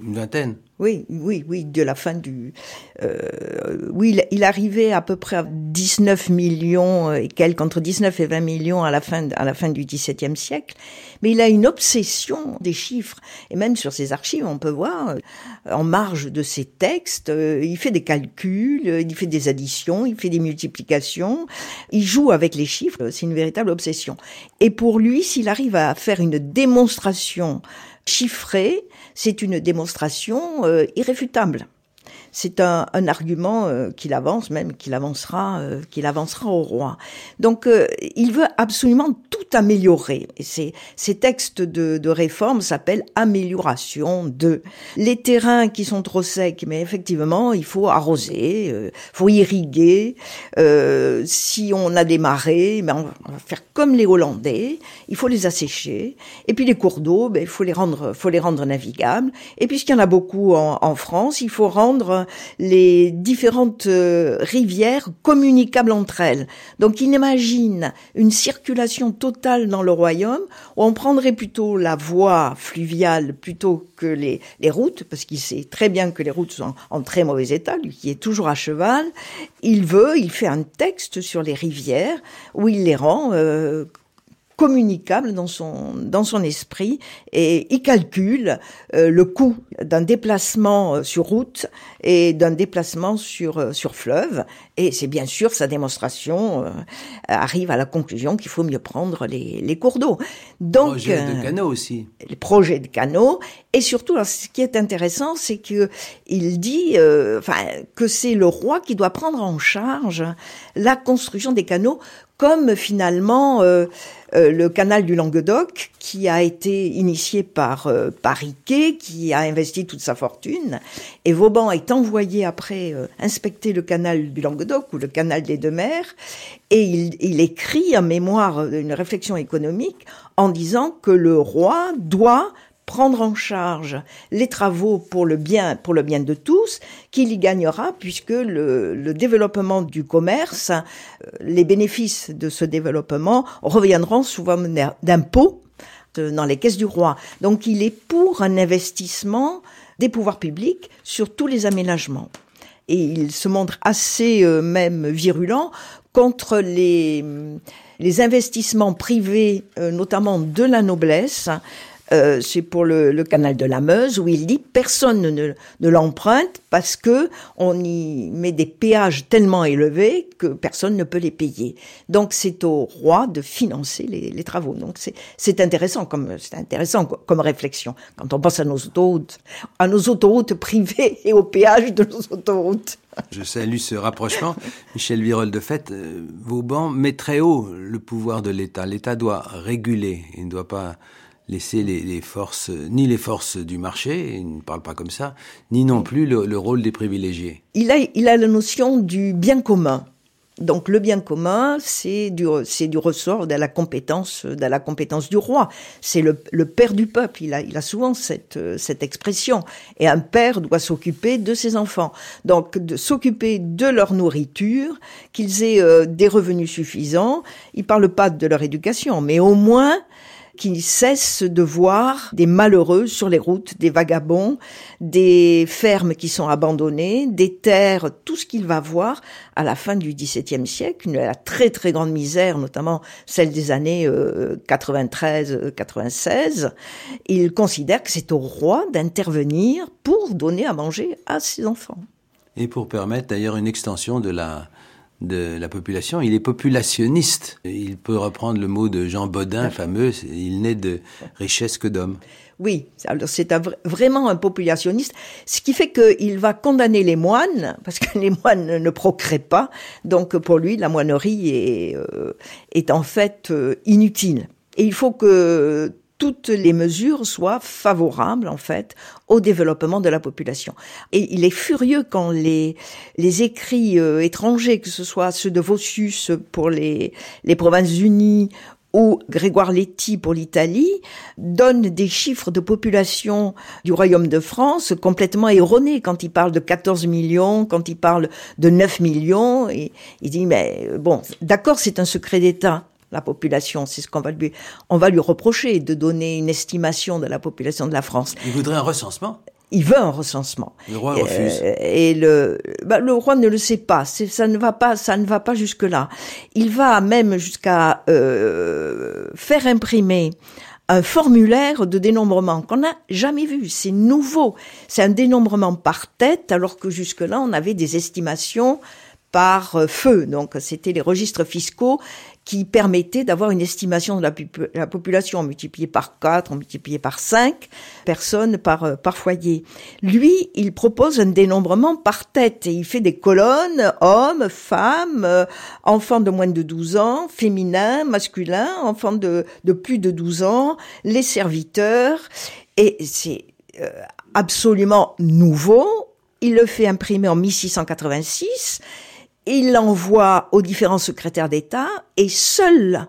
Speaker 5: Une vingtaine.
Speaker 7: Oui, oui, oui, de la fin du... Euh, oui, il, il arrivait à peu près à dix-neuf millions et quelques, entre dix-neuf et vingt millions à la fin, à la fin du dix-septième siècle. Mais il a une obsession des chiffres. Et même sur ses archives, on peut voir, euh, en marge de ses textes, euh, il fait des calculs, euh, il fait des additions, il fait des multiplications. Il joue avec les chiffres, c'est une véritable obsession. Et pour lui, s'il arrive à faire une démonstration chiffrée, c'est une démonstration euh, irréfutable. C'est un, un argument euh, qu'il avance, même qu'il avancera, euh, qu'il avancera au roi. Donc, euh, il veut absolument tout améliorer. Et ces, ces textes de, de réforme s'appellent amélioration de. Les terrains qui sont trop secs, mais effectivement, il faut arroser, euh, faut irriguer. Euh, si on a des marées, ben on va faire comme les Hollandais. Il faut les assécher. Et puis les cours d'eau, ben il faut les rendre, faut les rendre navigables. Et puisqu'il y en a beaucoup en, en France, il faut rendre les différentes euh, rivières communicables entre elles. Donc il imagine une circulation totale dans le royaume où on prendrait plutôt la voie fluviale plutôt que les, les routes, parce qu'il sait très bien que les routes sont en, en très mauvais état, lui qui est toujours à cheval. Il veut, il fait un texte sur les rivières où il les rend euh, communicable dans son dans son esprit et il calcule euh, le coût d'un déplacement euh, sur route et d'un déplacement sur euh, sur fleuve et c'est bien sûr sa démonstration euh, arrive à la conclusion qu'il faut mieux prendre les les cours d'eau. Donc
Speaker 5: projet de canaux aussi.
Speaker 7: Les projets de canaux et surtout alors, ce qui est intéressant c'est que il dit euh, enfin que c'est le roi qui doit prendre en charge la construction des canaux comme finalement euh, euh, le canal du Languedoc qui a été initié par euh, par Riquet, qui a investi toute sa fortune, et Vauban est envoyé après euh, inspecter le canal du Languedoc ou le canal des Deux-Mers, et il, il écrit en mémoire une réflexion économique en disant que le roi doit prendre en charge les travaux pour le bien, pour le bien de tous, qu'il y gagnera puisque le, le développement du commerce, les bénéfices de ce développement reviendront sous forme d'impôts dans les caisses du roi. Donc il est pour un investissement des pouvoirs publics sur tous les aménagements. Et il se montre assez euh, même virulent contre les, les investissements privés, euh, notamment de la noblesse. Euh, c'est pour le, le canal de la Meuse où il dit personne ne, ne l'emprunte parce que on y met des péages tellement élevés que personne ne peut les payer. Donc c'est au roi de financer les, les travaux. Donc c'est, c'est intéressant comme c'est intéressant comme réflexion quand on pense à nos autoroutes, à nos autoroutes privées et aux péages de nos autoroutes.
Speaker 5: Je salue ce rapprochement. Michel Virol, de fait, euh, Vauban met très haut le pouvoir de l'État. L'État doit réguler, il ne doit pas laisser les, les forces, ni les forces du marché, il ne parle pas comme ça, ni non plus le, le rôle des privilégiés.
Speaker 7: Il a, il a la notion du bien commun. Donc le bien commun, c'est du, c'est du ressort de la compétence, de la compétence du roi. C'est le, le père du peuple. Il a, il a souvent cette, cette expression. Et un père doit s'occuper de ses enfants. Donc de s'occuper de leur nourriture, qu'ils aient euh, des revenus suffisants. Il parle pas de leur éducation, mais au moins qu'ils cessent de voir des malheureux sur les routes, des vagabonds, des fermes qui sont abandonnées, des terres, tout ce qu'il va voir à la fin du dix-septième siècle, une la très très grande misère, notamment celle des années euh, quatre-vingt-treize quatre-vingt-seize. Il considère que c'est au roi d'intervenir pour donner à manger à ses enfants.
Speaker 5: Et pour permettre d'ailleurs une extension de la de la population. Il est populationniste. Il peut reprendre le mot de Jean Bodin, fameux, il n'est de richesse que d'homme.
Speaker 7: Oui, alors c'est un, vraiment un populationniste, ce qui fait qu'il va condamner les moines, parce que les moines ne procréent pas, donc pour lui, la moinerie est, euh, est en fait euh, inutile. Et il faut que toutes les mesures soient favorables, en fait, au développement de la population. Et il est furieux quand les, les écrits euh, étrangers, que ce soit ceux de Vossius pour les, les Provinces-Unies ou Grégoire Letty pour l'Italie, donnent des chiffres de population du Royaume de France complètement erronés. Quand il parle de quatorze millions, quand il parle de neuf millions, et il dit, mais bon, d'accord, c'est un secret d'État. La population, c'est ce qu'on va lui, on va lui reprocher, de donner une estimation de la population de la France.
Speaker 5: Il voudrait un recensement ?
Speaker 7: il veut un recensement.
Speaker 5: Le roi refuse.
Speaker 7: Euh, et le, bah, le roi ne le sait pas. C'est, ça ne va pas, ça ne va pas jusque là. Il va même jusqu'à euh, faire imprimer un formulaire de dénombrement qu'on n'a jamais vu. C'est nouveau. C'est un dénombrement par tête, alors que jusque-là, on avait des estimations par feu. Donc, c'était les registres fiscaux qui permettaient d'avoir une estimation de la, pu- la population multipliée par quatre, multipliée par cinq personnes par, par foyer. Lui, il propose un dénombrement par tête et il fait des colonnes, hommes, femmes, euh, enfants de moins de douze ans, féminins, masculins, enfants de, de plus de douze ans, les serviteurs. Et c'est euh, absolument nouveau. Il le fait imprimer en mille six cent quatre-vingt-six. Il l'envoie aux différents secrétaires d'État et seul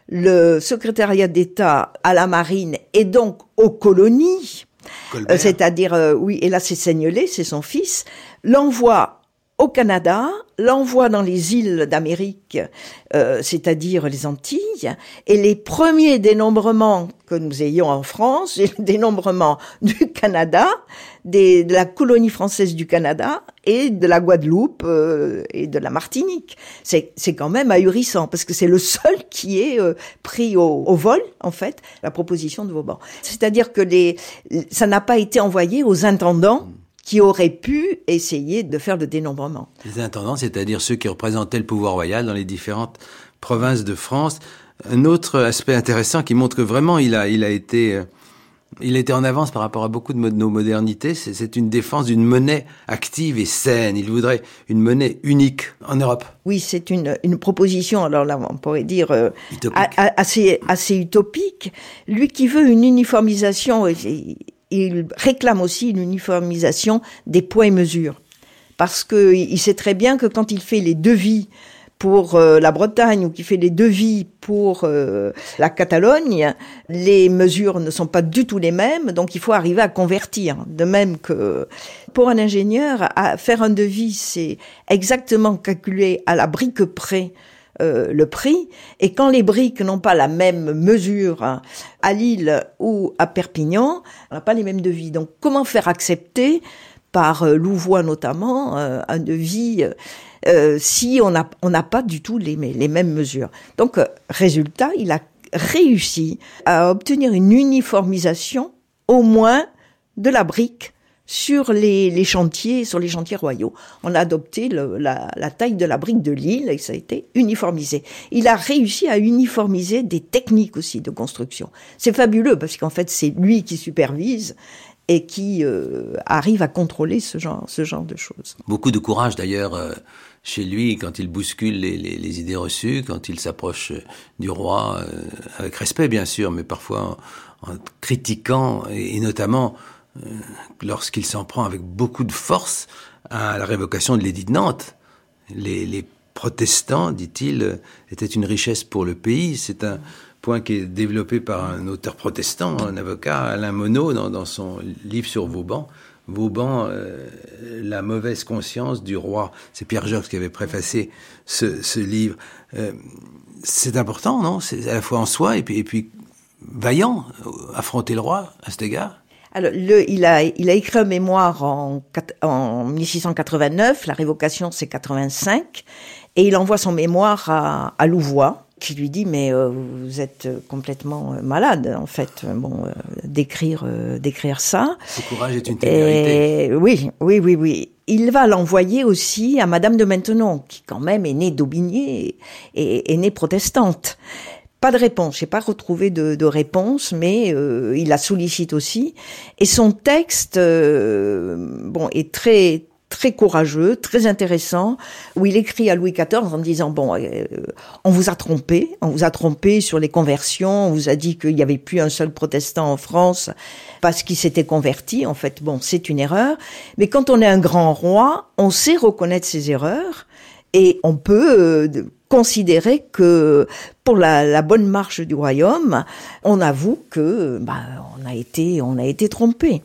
Speaker 7: le secrétariat d'État à la marine et donc aux colonies, euh, c'est-à-dire, euh, oui, et là c'est Seignelay, c'est son fils, l'envoie au Canada, l'envoie dans les îles d'Amérique, euh, c'est-à-dire les Antilles, et les premiers dénombrements que nous ayons en France, c'est le dénombrement du Canada, des, de la colonie française du Canada et de la Guadeloupe euh, et de la Martinique. C'est, c'est quand même ahurissant, parce que c'est le seul qui est euh, pris au, au vol, en fait, la proposition de Vauban. C'est-à-dire que les, ça n'a pas été envoyé aux intendants qui auraient pu essayer de faire le dénombrement.
Speaker 5: Les intendants, c'est-à-dire ceux qui représentaient le pouvoir royal dans les différentes provinces de France. Un autre aspect intéressant qui montre que vraiment il a, il a été, euh, il a été en avance par rapport à beaucoup de nos modernités, c'est, c'est une défense d'une monnaie active et saine. Il voudrait une monnaie unique en Europe.
Speaker 7: Oui, c'est une, une proposition, alors là, on pourrait dire euh, a, a, assez, assez utopique. Lui qui veut une uniformisation, il, il réclame aussi une uniformisation des poids et mesures. Parce que il sait très bien que quand il fait les devis pour euh, la Bretagne ou qu'il fait les devis pour euh, la Catalogne, les mesures ne sont pas du tout les mêmes, donc il faut arriver à convertir. De même que pour un ingénieur, à faire un devis, c'est exactement calculer à la brique près Euh, le prix, et quand les briques n'ont pas la même mesure hein, à Lille ou à Perpignan, on n'a pas les mêmes devis. Donc comment faire accepter par euh, Louvois notamment euh, un devis euh, si on n'a on n'a pas du tout les, les mêmes mesures. Donc euh, résultat, il a réussi à obtenir une uniformisation au moins de la brique sur les, les chantiers, sur les chantiers royaux. On a adopté le, la, la taille de la brique de Lille et ça a été uniformisé. Il a réussi à uniformiser des techniques aussi de construction. C'est fabuleux parce qu'en fait, c'est lui qui supervise et qui euh, arrive à contrôler ce genre, ce genre de choses.
Speaker 5: Beaucoup de courage d'ailleurs euh, chez lui quand il bouscule les, les, les idées reçues, quand il s'approche du roi, euh, avec respect bien sûr, mais parfois en, en critiquant et, et notamment Euh, lorsqu'il s'en prend avec beaucoup de force à la révocation de l'édit de Nantes. Les, les protestants, dit-il, euh, étaient une richesse pour le pays. C'est un point qui est développé par un auteur protestant, un avocat, Alain Monod, dans, dans son livre sur Vauban. Vauban, euh, la mauvaise conscience du roi. C'est Pierre Georges qui avait préfacé ce, ce livre. Euh, c'est important, non ? C'est à la fois en soi et puis, et puis vaillant, affronter le roi à cet égard.
Speaker 7: Alors, le, il a, il a écrit un mémoire en, en mille six cent quatre-vingt-neuf, la révocation c'est quatre-vingt-cinq, et il envoie son mémoire à, à Louvois, qui lui dit mais euh, vous êtes complètement malade en fait, bon euh, d'écrire, euh, d'écrire ça.
Speaker 5: Ce courage est une témérité.
Speaker 7: Et, oui, oui, oui, oui. Il va l'envoyer aussi à Madame de Maintenon, qui quand même est née d'Aubigné et est née protestante. Pas de réponse, j'ai pas retrouvé de, de réponse, mais euh, il la sollicite aussi. Et son texte, euh, bon, est très très courageux, très intéressant, où il écrit à Louis quatorze en disant bon, euh, on vous a trompé, on vous a trompé sur les conversions, on vous a dit qu'il y avait plus un seul protestant en France parce qu'il s'était converti. En fait, bon, c'est une erreur. Mais quand on est un grand roi, on sait reconnaître ses erreurs et on peut euh, considérer que pour la, la bonne marche du royaume, on avoue que bah, on a été, on a été trompé.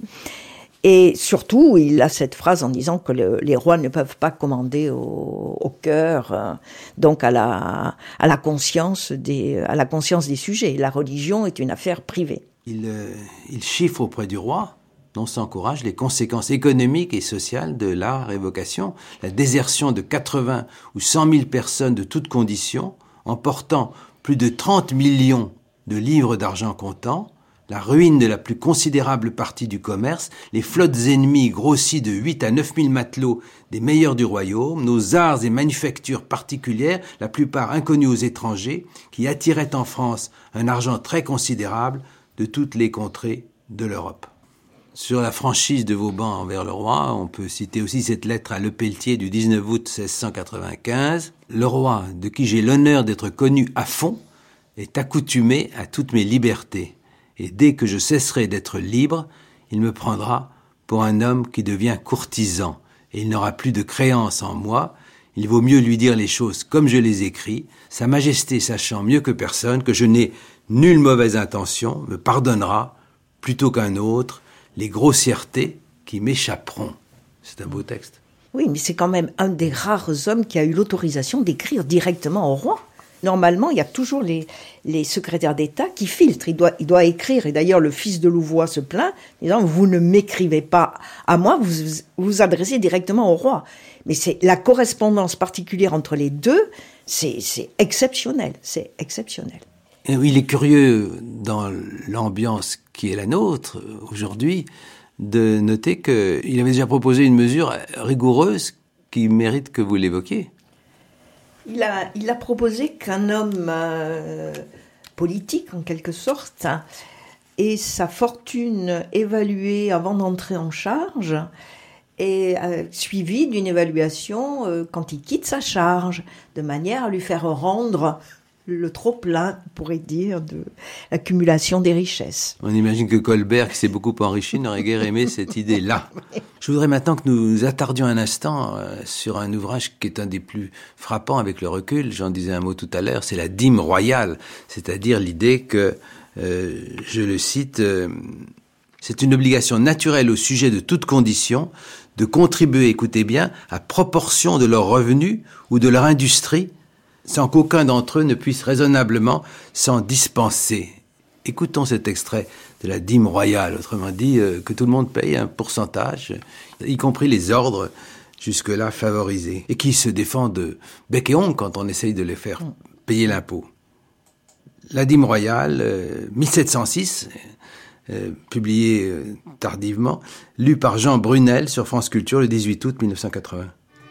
Speaker 7: Et surtout, il a cette phrase en disant que le, les rois ne peuvent pas commander au, au cœur, euh, donc à la, à la conscience des, à la conscience des sujets. La religion est une affaire privée.
Speaker 5: Il, euh, il chiffre auprès du roi non sans courage, les conséquences économiques et sociales de la révocation, la désertion de quatre-vingts ou cent mille personnes de toutes conditions, emportant plus de trente millions de livres d'argent comptant, la ruine de la plus considérable partie du commerce, les flottes ennemies grossies de huit à neuf mille matelots des meilleurs du royaume, nos arts et manufactures particulières, la plupart inconnus aux étrangers, qui attiraient en France un argent très considérable de toutes les contrées de l'Europe. Sur la franchise de Vauban envers le roi, on peut citer aussi cette lettre à Lepelletier du dix-neuf août seize cent quatre-vingt-quinze. Le roi, de qui j'ai l'honneur d'être connu à fond, est accoutumé à toutes mes libertés. Et dès que je cesserai d'être libre, il me prendra pour un homme qui devient courtisan, et il n'aura plus de créance en moi. Il vaut mieux lui dire les choses comme je les écris, Sa Majesté sachant mieux que personne que je n'ai nulle mauvaise intention, me pardonnera, plutôt qu'un autre, les grossièretés qui m'échapperont. C'est un beau texte.
Speaker 7: Oui, mais c'est quand même un des rares hommes qui a eu l'autorisation d'écrire directement au roi. Normalement, il y a toujours les, les secrétaires d'État qui filtrent. Il doit, il doit écrire. Et d'ailleurs, le fils de Louvois se plaint, disant « Vous ne m'écrivez pas à moi, vous vous adressez directement au roi. » Mais c'est la correspondance particulière entre les deux, c'est, c'est exceptionnel. C'est exceptionnel.
Speaker 5: Et oui, il est curieux, dans l'ambiance qui est la nôtre aujourd'hui, de noter qu'il avait déjà proposé une mesure rigoureuse qui mérite que vous l'évoquiez.
Speaker 7: Il a, il a proposé qu'un homme euh, politique, en quelque sorte, ait sa fortune évaluée avant d'entrer en charge et euh, suivie d'une évaluation euh, quand il quitte sa charge, de manière à lui faire rendre le trop-plein, on pourrait dire, de l'accumulation des richesses.
Speaker 5: On imagine que Colbert, qui s'est beaucoup enrichi, n'aurait guère aimé cette idée-là. Je voudrais maintenant que nous nous attardions un instant euh, sur un ouvrage qui est un des plus frappants avec le recul. J'en disais un mot tout à l'heure, c'est la dîme royale, c'est-à-dire l'idée que, euh, je le cite, euh, c'est une obligation naturelle au sujet de toute condition de contribuer, écoutez bien, à proportion de leurs revenus ou de leur industrie, sans qu'aucun d'entre eux ne puisse raisonnablement s'en dispenser. Écoutons cet extrait de la dîme royale, autrement dit, euh, que tout le monde paye un pourcentage, y compris les ordres jusque-là favorisés, et qui se défendent de bec et ongles quand on essaye de les faire payer l'impôt. La dîme royale, euh, mille sept cent six, euh, publiée euh, tardivement, lue par Jean Brunel sur France Culture le dix-huit août mille neuf cent quatre-vingts.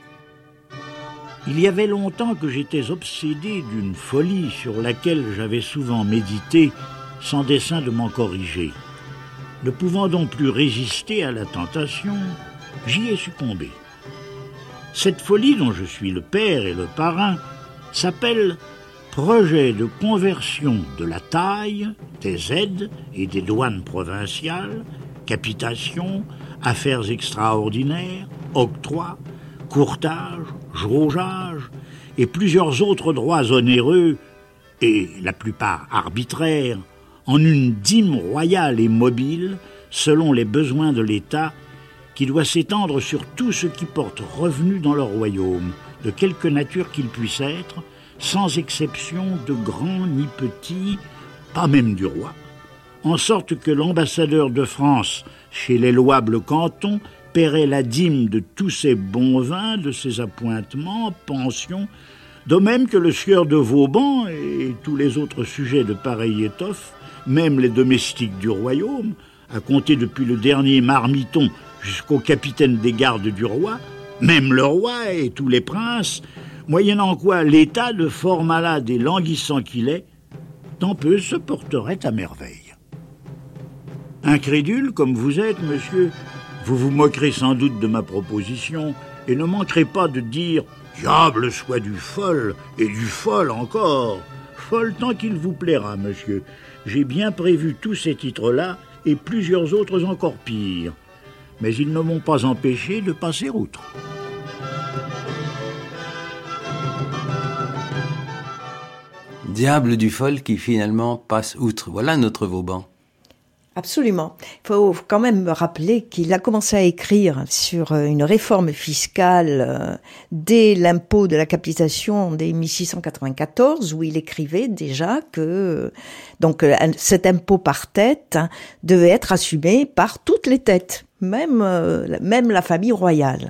Speaker 8: Il y avait longtemps que j'étais obsédé d'une folie sur laquelle j'avais souvent médité sans dessein de m'en corriger. Ne pouvant donc plus résister à la tentation, j'y ai succombé. Cette folie dont je suis le père et le parrain s'appelle projet de conversion de la taille, des aides et des douanes provinciales, capitation, affaires extraordinaires, octroi, courtage, jaugeage et plusieurs autres droits onéreux, et la plupart arbitraires, en une dîme royale et mobile, selon les besoins de l'État, qui doit s'étendre sur tout ce qui porte revenu dans le royaume, de quelque nature qu'il puisse être, sans exception de grand ni petit, pas même du roi, en sorte que l'ambassadeur de France chez les louables cantons paierait la dîme de tous ses bons vins, de ses appointements, pensions, de même que le sieur de Vauban et tous les autres sujets de pareille étoffe, même les domestiques du royaume, à compter depuis le dernier marmiton jusqu'au capitaine des gardes du roi, même le roi et tous les princes, moyennant quoi l'État, de fort malade et languissant qu'il est, tant peu se porterait à merveille. Incrédule comme vous êtes, monsieur, vous vous moquerez sans doute de ma proposition et ne manquerez pas de dire « Diable soit du fol et du fol encore !» Fol tant qu'il vous plaira, monsieur. J'ai bien prévu tous ces titres-là et plusieurs autres encore pires. Mais ils ne m'ont pas empêché de passer outre.
Speaker 5: Diable du fol qui finalement passe outre. Voilà notre Vauban.
Speaker 7: Absolument. Il faut quand même me rappeler qu'il a commencé à écrire sur une réforme fiscale dès l'impôt de la capitation dès mille six cent quatre-vingt-quatorze, où il écrivait déjà que donc cet impôt par tête devait être assumé par toutes les têtes, même même la famille royale.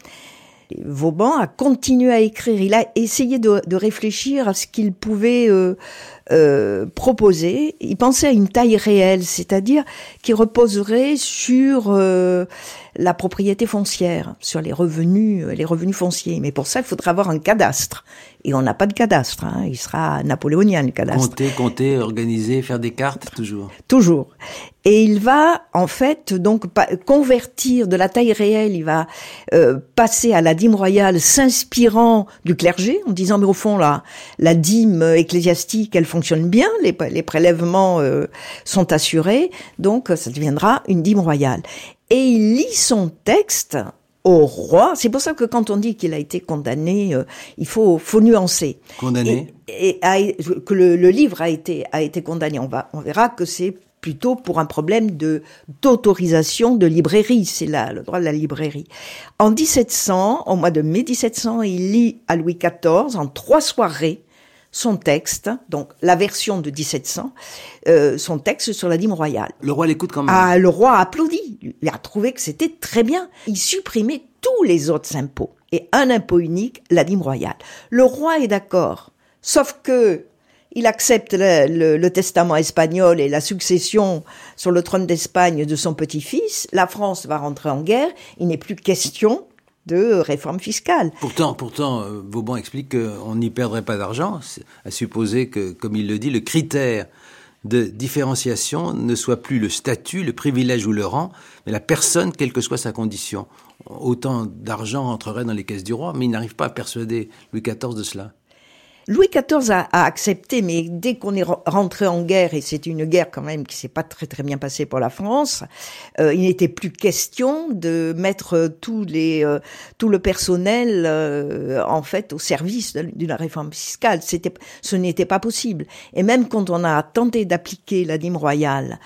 Speaker 7: Vauban a continué à écrire. Il a essayé de, de réfléchir à ce qu'il pouvait euh, euh, proposer. Il pensait à une taille réelle, c'est-à-dire qui reposerait sur euh, la propriété foncière, sur les revenus, les revenus fonciers. Mais pour ça, il faudra avoir un cadastre. Et on n'a pas de cadastre. Hein. Il sera napoléonien, le cadastre.
Speaker 5: Compter, compter, organiser, faire des cartes, toujours.
Speaker 7: Toujours. Et il va, en fait, donc convertir de la taille réelle, il va euh, passer à la dîme royale, s'inspirant du clergé, en disant, mais au fond, là, la dîme ecclésiastique, elle fonctionne bien, les, les prélèvements euh, sont assurés, donc ça deviendra une dîme royale. Et il lit son texte au roi. C'est pour ça que quand on dit qu'il a été condamné, euh, il faut, faut nuancer.
Speaker 5: Condamné.
Speaker 7: Et, et a, que le, le livre a été, a été condamné. On va, on verra que c'est plutôt pour un problème de d'autorisation de librairie, c'est là le droit de la librairie. En dix-sept cents, au mois de mai dix-sept cents, il lit à Louis quatorze en trois soirées son texte, donc la version de dix-sept cents, euh, son texte sur la dîme royale.
Speaker 5: Le roi l'écoute quand même.
Speaker 7: Ah, le roi a applaudi, il a trouvé que c'était très bien. Il supprimait tous les autres impôts et un impôt unique, la dîme royale. Le roi est d'accord, sauf que il accepte le, le, le testament espagnol et la succession sur le trône d'Espagne de son petit-fils. La France va rentrer en guerre. Il n'est plus question de réforme fiscale.
Speaker 5: Pourtant, pourtant, Vauban explique qu'on n'y perdrait pas d'argent, à supposer que, comme il le dit, le critère de différenciation ne soit plus le statut, le privilège ou le rang, mais la personne, quelle que soit sa condition. Autant d'argent entrerait dans les caisses du roi, mais il n'arrive pas à persuader Louis quatorze de cela.
Speaker 7: Louis quatorze a, a accepté, mais dès qu'on est rentré en guerre, et c'est une guerre quand même qui s'est pas très très bien passée pour la France, euh, il n'était plus question de mettre tous les euh, tout le personnel euh, en fait au service de, de la réforme fiscale. C'était, ce n'était pas possible. Et même quand on a tenté d'appliquer la dîme royale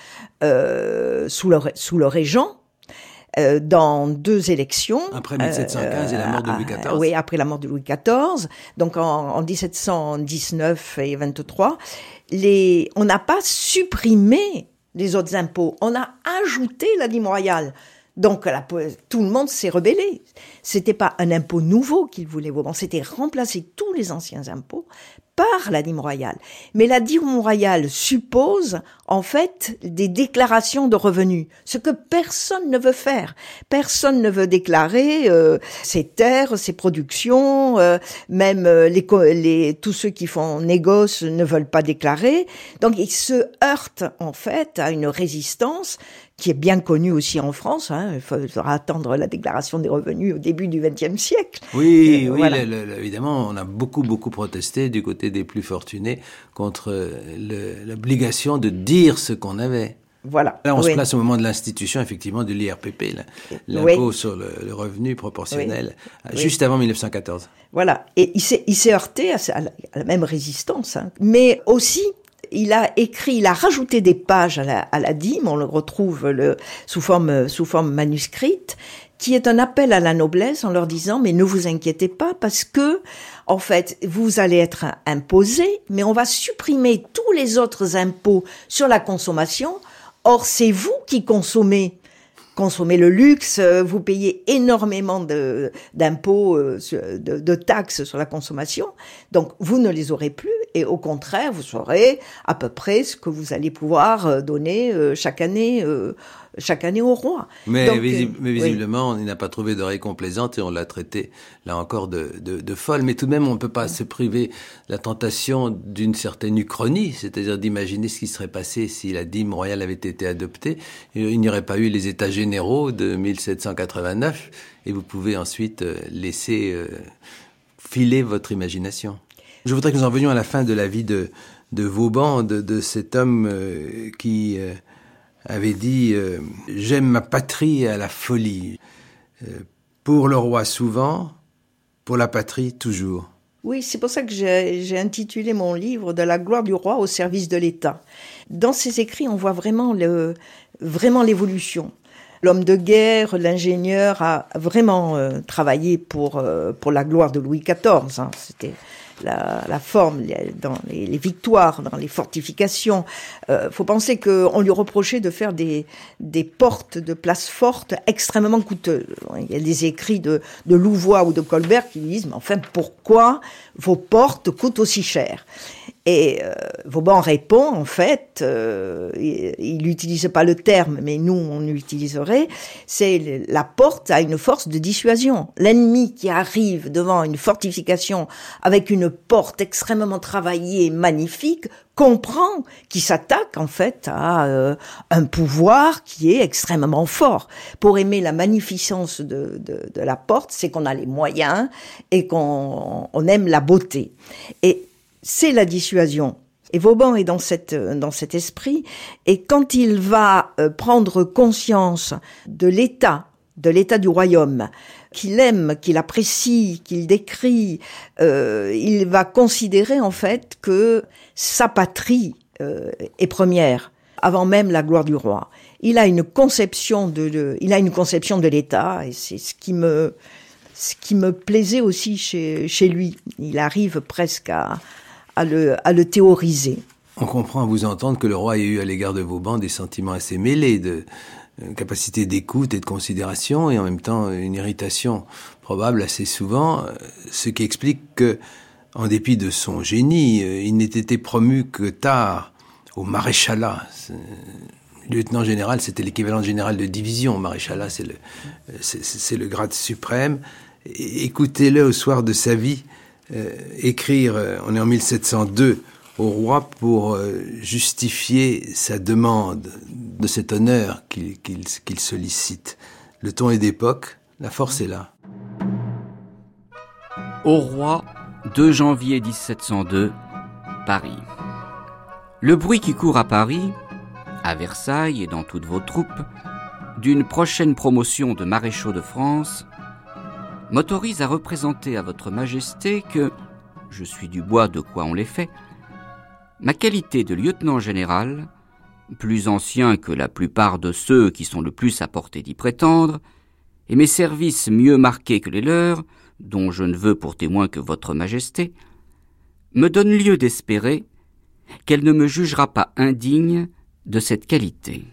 Speaker 7: euh, sous le sous le régent, Euh, dans deux élections.
Speaker 5: Après mille sept cent quinze euh, et la mort de Louis quatorze.
Speaker 7: Oui, après la mort de Louis quatorze. Donc en, en dix-sept cent dix-neuf et vingt-trois, les, on n'a pas supprimé les autres impôts. On a ajouté la dîme royale. Donc la, tout le monde s'est rebellé. C'était pas un impôt nouveau qu'il voulait Vauban, c'était remplacer tous les anciens impôts par la dîme royale. Mais la dîme royale suppose, en fait, des déclarations de revenus, ce que personne ne veut faire. Personne ne veut déclarer euh, ses terres, ses productions, euh, même euh, les, les, tous ceux qui font négoce ne veulent pas déclarer. Donc ils se heurtent, en fait, à une résistance qui est bien connue aussi en France. Hein. Il faudra attendre la déclaration des revenus au début du vingtième siècle.
Speaker 5: Oui, euh, oui,
Speaker 7: voilà.
Speaker 5: le, le, évidemment, on a beaucoup, beaucoup protesté du côté des plus fortunés contre le, l'obligation de dire ce qu'on avait.
Speaker 7: Voilà.
Speaker 5: Là, on
Speaker 7: oui.
Speaker 5: se place au moment de l'institution, effectivement, de l'I R P P, là, l'impôt oui. sur le, le revenu proportionnel, oui. juste oui. avant mille neuf cent quatorze.
Speaker 7: Voilà. Et il s'est, il s'est heurté à, à, la, à la même résistance, hein. Mais aussi, il a écrit, il a rajouté des pages à la, à la dîme, on le retrouve le, sous forme, sous forme manuscrite, qui est un appel à la noblesse en leur disant, mais ne vous inquiétez pas parce que, en fait, vous allez être imposés, mais on va supprimer tous les autres impôts sur la consommation. Or, c'est vous qui consommez. Consommez le luxe, vous payez énormément de, d'impôts, de, de taxes sur la consommation. Donc, vous ne les aurez plus et au contraire, vous saurez à peu près ce que vous allez pouvoir donner chaque année, chaque année au roi.
Speaker 5: Mais,
Speaker 7: Donc,
Speaker 5: visi- mais visiblement,
Speaker 7: oui.
Speaker 5: on n'a pas trouvé d'oreille complaisante et on l'a traité, là encore, de, de, de folle. Mais tout de même, on ne peut pas se priver de la tentation d'une certaine uchronie, c'est-à-dire d'imaginer ce qui serait passé si la dîme royale avait été adoptée. Il n'y aurait pas eu les états généraux de mille sept cent quatre-vingt-neuf et vous pouvez ensuite laisser euh, filer votre imagination. Je voudrais que nous en venions à la fin de la vie de, de Vauban, de, de cet homme euh, qui euh, avait dit euh, « J'aime ma patrie à la folie euh, ». Pour le roi souvent, pour la patrie toujours.
Speaker 7: Oui, c'est pour ça que j'ai, j'ai intitulé mon livre « De la gloire du roi au service de l'État ». Dans ses écrits, on voit vraiment le, vraiment l'évolution. L'homme de guerre, l'ingénieur a vraiment euh, travaillé pour, euh, pour la gloire de Louis quatorze. Hein. C'était la, la forme, les, dans les, les victoires, dans les fortifications. Euh, faut penser qu'on lui reprochait de faire des, des portes de places fortes extrêmement coûteuses. Il y a des écrits de, de Louvois ou de Colbert qui disent « Mais enfin, pourquoi vos portes coûtent aussi cher ?» Et euh, Vauban répond, en fait, euh, il n'utilise pas le terme, mais nous, on l'utiliserait, c'est la porte a une force de dissuasion. L'ennemi qui arrive devant une fortification avec une porte extrêmement travaillée, magnifique, comprend qu'il s'attaque, en fait, à euh, un pouvoir qui est extrêmement fort. Pour aimer la magnificence de, de, de la porte, c'est qu'on a les moyens et qu'on on aime la beauté. Et c'est la dissuasion. Et Vauban est dans cette, dans cet esprit. Et quand il va euh, prendre conscience de l'état, de l'état du royaume, qu'il aime, qu'il apprécie, qu'il décrit, euh, il va considérer en fait que sa patrie euh, est première, avant même la gloire du roi. Il a une conception de, de il a une conception de l'état, et c'est ce qui me, ce qui me plaisait aussi chez, chez lui. Il arrive presque à À le, à le théoriser.
Speaker 5: On comprend à vous entendre que le roi ait eu à l'égard de Vauban des sentiments assez mêlés, de euh, capacité d'écoute et de considération, et en même temps une irritation probable assez souvent, euh, ce qui explique que, en dépit de son génie, euh, il n'ait été promu que tard au maréchalat. Le lieutenant général, c'était l'équivalent de général de division. Maréchalat, c'est le, c'est, c'est le grade suprême. Et écoutez-le au soir de sa vie, Euh, écrire, euh, on est en mille sept cent deux, au roi pour euh, justifier sa demande de cet honneur qu'il, qu'il, qu'il sollicite. Le ton est d'époque, la force est là.
Speaker 9: Au roi, deux janvier dix-sept cent deux, Paris. Le bruit qui court à Paris, à Versailles et dans toutes vos troupes, d'une prochaine promotion de maréchaux de France m'autorise à représenter à votre majesté que, je suis du bois de quoi on les fait, ma qualité de lieutenant général, plus ancien que la plupart de ceux qui sont le plus à portée d'y prétendre, et mes services mieux marqués que les leurs, dont je ne veux pour témoin que votre majesté, me donnent lieu d'espérer qu'elle ne me jugera pas indigne de cette qualité.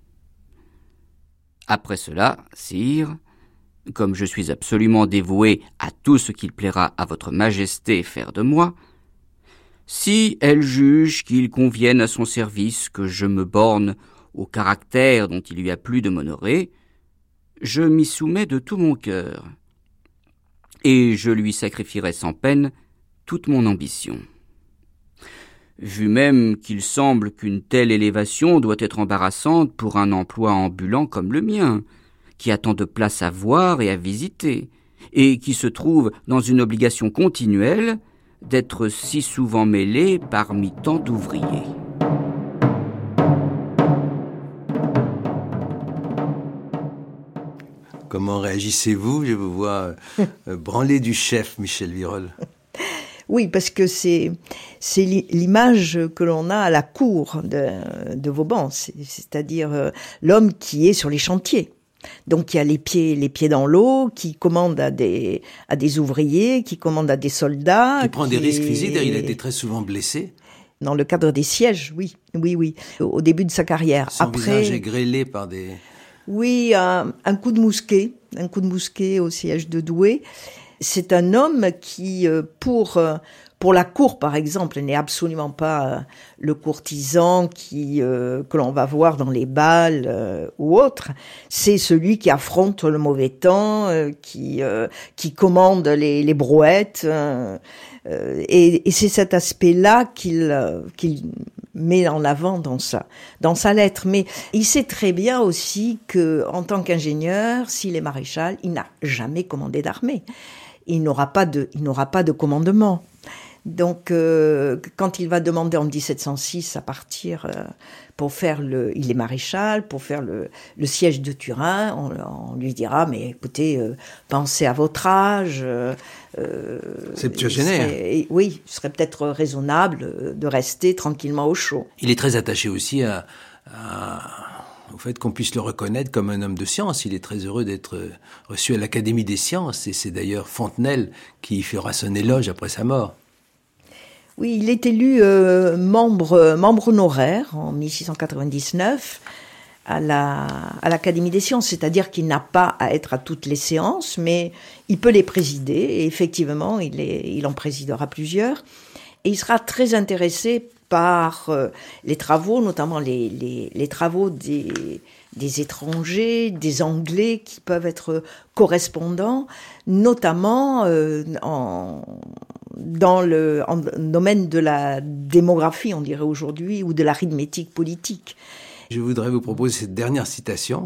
Speaker 9: Après cela, sire, comme je suis absolument dévoué à tout ce qu'il plaira à votre majesté faire de moi, si elle juge qu'il convienne à son service que je me borne au caractère dont il lui a plu de m'honorer, je m'y soumets de tout mon cœur, et je lui sacrifierai sans peine toute mon ambition. Vu même qu'il semble qu'une telle élévation doit être embarrassante pour un emploi ambulant comme le mien, qui a tant de place à voir et à visiter, et qui se trouve dans une obligation continuelle d'être si souvent mêlé parmi tant d'ouvriers.
Speaker 5: Comment réagissez-vous ? Je vous vois euh, branler du chef, Michel Virol.
Speaker 7: Oui, parce que c'est, c'est l'image que l'on a à la cour de, de Vauban, c'est, c'est-à-dire euh, l'homme qui est sur les chantiers. Donc qui a les pieds, les pieds dans l'eau, qui commande à des, à des ouvriers, qui commande à des soldats.
Speaker 5: Qui prend
Speaker 7: qui
Speaker 5: des risques
Speaker 7: est...
Speaker 5: physiques, il a été très souvent blessé.
Speaker 7: Dans le cadre des sièges, oui, oui, oui, au début de sa carrière.
Speaker 5: Son
Speaker 7: Après,
Speaker 5: visage est grêlé par des...
Speaker 7: Oui, un, un coup de mousquet, un coup de mousquet au siège de Douai. C'est un homme qui, pour... Pour la cour, par exemple, n'est absolument pas euh, le courtisan qui euh, que l'on va voir dans les bals euh, ou autres. C'est celui qui affronte le mauvais temps, euh, qui euh, qui commande les, les brouettes. Euh, euh, et, et c'est cet aspect-là qu'il euh, qu'il met en avant dans sa dans sa lettre. Mais il sait très bien aussi que, en tant qu'ingénieur, s'il est maréchal, il n'a jamais commandé d'armée. Il n'aura pas de il n'aura pas de commandement. Donc, euh, quand il va demander en dix-sept cent six à partir euh, pour faire le, il est maréchal, pour faire le, le siège de Turin, on, on lui dira, mais écoutez, euh, pensez à votre âge. Euh,
Speaker 5: Septuagénaire.
Speaker 7: Serait, oui, ce serait peut-être raisonnable de rester tranquillement au chaud.
Speaker 5: Il est très attaché aussi à, à au fait qu'on puisse le reconnaître comme un homme de science. Il est très heureux d'être reçu à l'Académie des sciences, et c'est d'ailleurs Fontenelle qui fera son éloge après sa mort.
Speaker 7: Oui, il est élu euh, membre, membre honoraire en mille six cent quatre-vingt-dix-neuf à, la, à l'Académie des sciences, c'est-à-dire qu'il n'a pas à être à toutes les séances, mais il peut les présider, et effectivement, il, est, il en présidera plusieurs. Et il sera très intéressé par euh, les travaux, notamment les, les, les travaux des, des étrangers, des Anglais qui peuvent être correspondants, notamment euh, en, dans le en domaine de la démographie, on dirait aujourd'hui, ou de l'arithmétique politique.
Speaker 5: Je voudrais vous proposer cette dernière citation,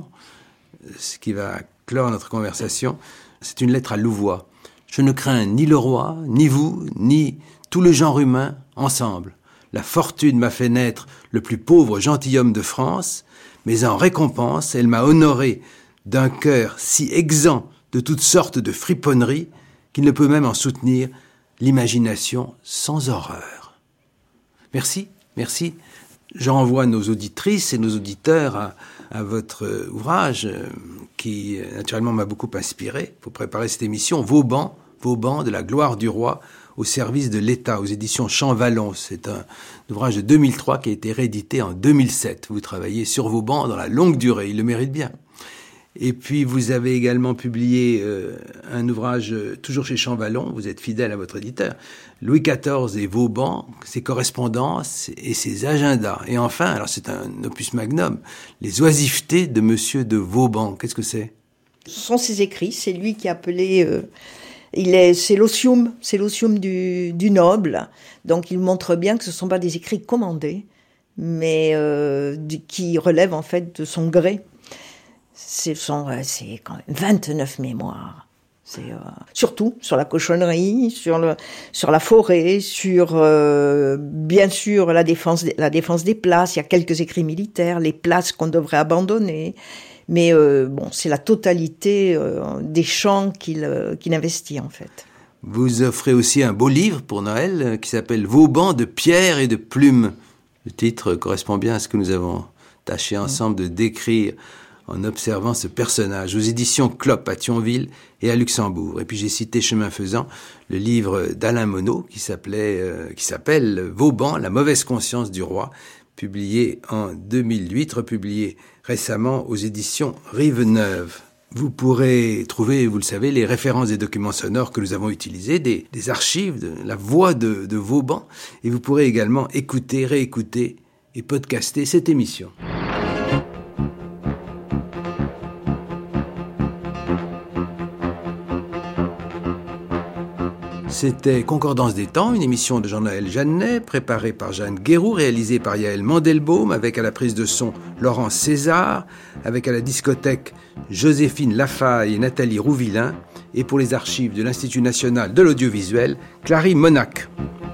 Speaker 5: ce qui va clore notre conversation. C'est une lettre à Louvois. « Je ne crains ni le roi, ni vous, ni tout le genre humain ensemble. La fortune m'a fait naître le plus pauvre gentilhomme de France, mais en récompense, elle m'a honoré d'un cœur si exempt de toutes sortes de friponneries qu'il ne peut même en soutenir l'imagination sans horreur. » Merci, merci. Je renvoie nos auditrices et nos auditeurs à, à votre ouvrage qui, naturellement, m'a beaucoup inspiré pour préparer cette émission. Vauban, Vauban de la gloire du roi au service de l'État, aux éditions Champ-Vallon. C'est un ouvrage de deux mille trois qui a été réédité en deux mille sept. Vous travaillez sur Vauban dans la longue durée, il le mérite bien. Et puis, vous avez également publié euh, un ouvrage, euh, toujours chez Champ-Vallon, vous êtes fidèle à votre éditeur, Louis quatorze et Vauban, ses correspondances et ses agendas. Et enfin, alors c'est un opus magnum, Les oisivetés de Monsieur de Vauban. Qu'est-ce que c'est ?
Speaker 7: Ce sont ses écrits, c'est lui qui a appelé... Euh, il est, c'est l'osium, c'est l'osium du, du noble. Donc il montre bien que ce ne sont pas des écrits commandés, mais euh, du, qui relèvent en fait de son gré. Ce sont, euh, c'est quand même vingt-neuf mémoires. C'est euh, surtout sur la cochonnerie, sur le, sur la forêt, sur euh, bien sûr la défense, la défense des places. Il y a quelques écrits militaires, les places qu'on devrait abandonner. Mais euh, bon, c'est la totalité euh, des champs qu'il, euh, qu'il investit en fait.
Speaker 5: Vous offrez aussi un beau livre pour Noël euh, qui s'appelle Vauban de pierre et de plume. Le titre correspond bien à ce que nous avons tâché ensemble de décrire en observant ce personnage, aux éditions Clope à Thionville et à Luxembourg. Et puis j'ai cité chemin faisant le livre d'Alain Monod qui s'appelait, euh, qui s'appelle Vauban, la mauvaise conscience du roi, publié en deux mille huit, republié récemment aux éditions Rive-Neuve. Vous pourrez trouver, vous le savez, les références des documents sonores que nous avons utilisés, des, des archives, de la voix de, de Vauban, et vous pourrez également écouter, réécouter et podcaster cette émission. C'était Concordance des temps, une émission de Jean-Noël Jeannet, préparée par Jeanne Guéroux, réalisée par Yaël Mandelbaum, avec à la prise de son Laurence César, avec à la discothèque Joséphine Lafaille et Nathalie Rouvillain, et pour les archives de l'Institut national de l'audiovisuel, Clary Monac.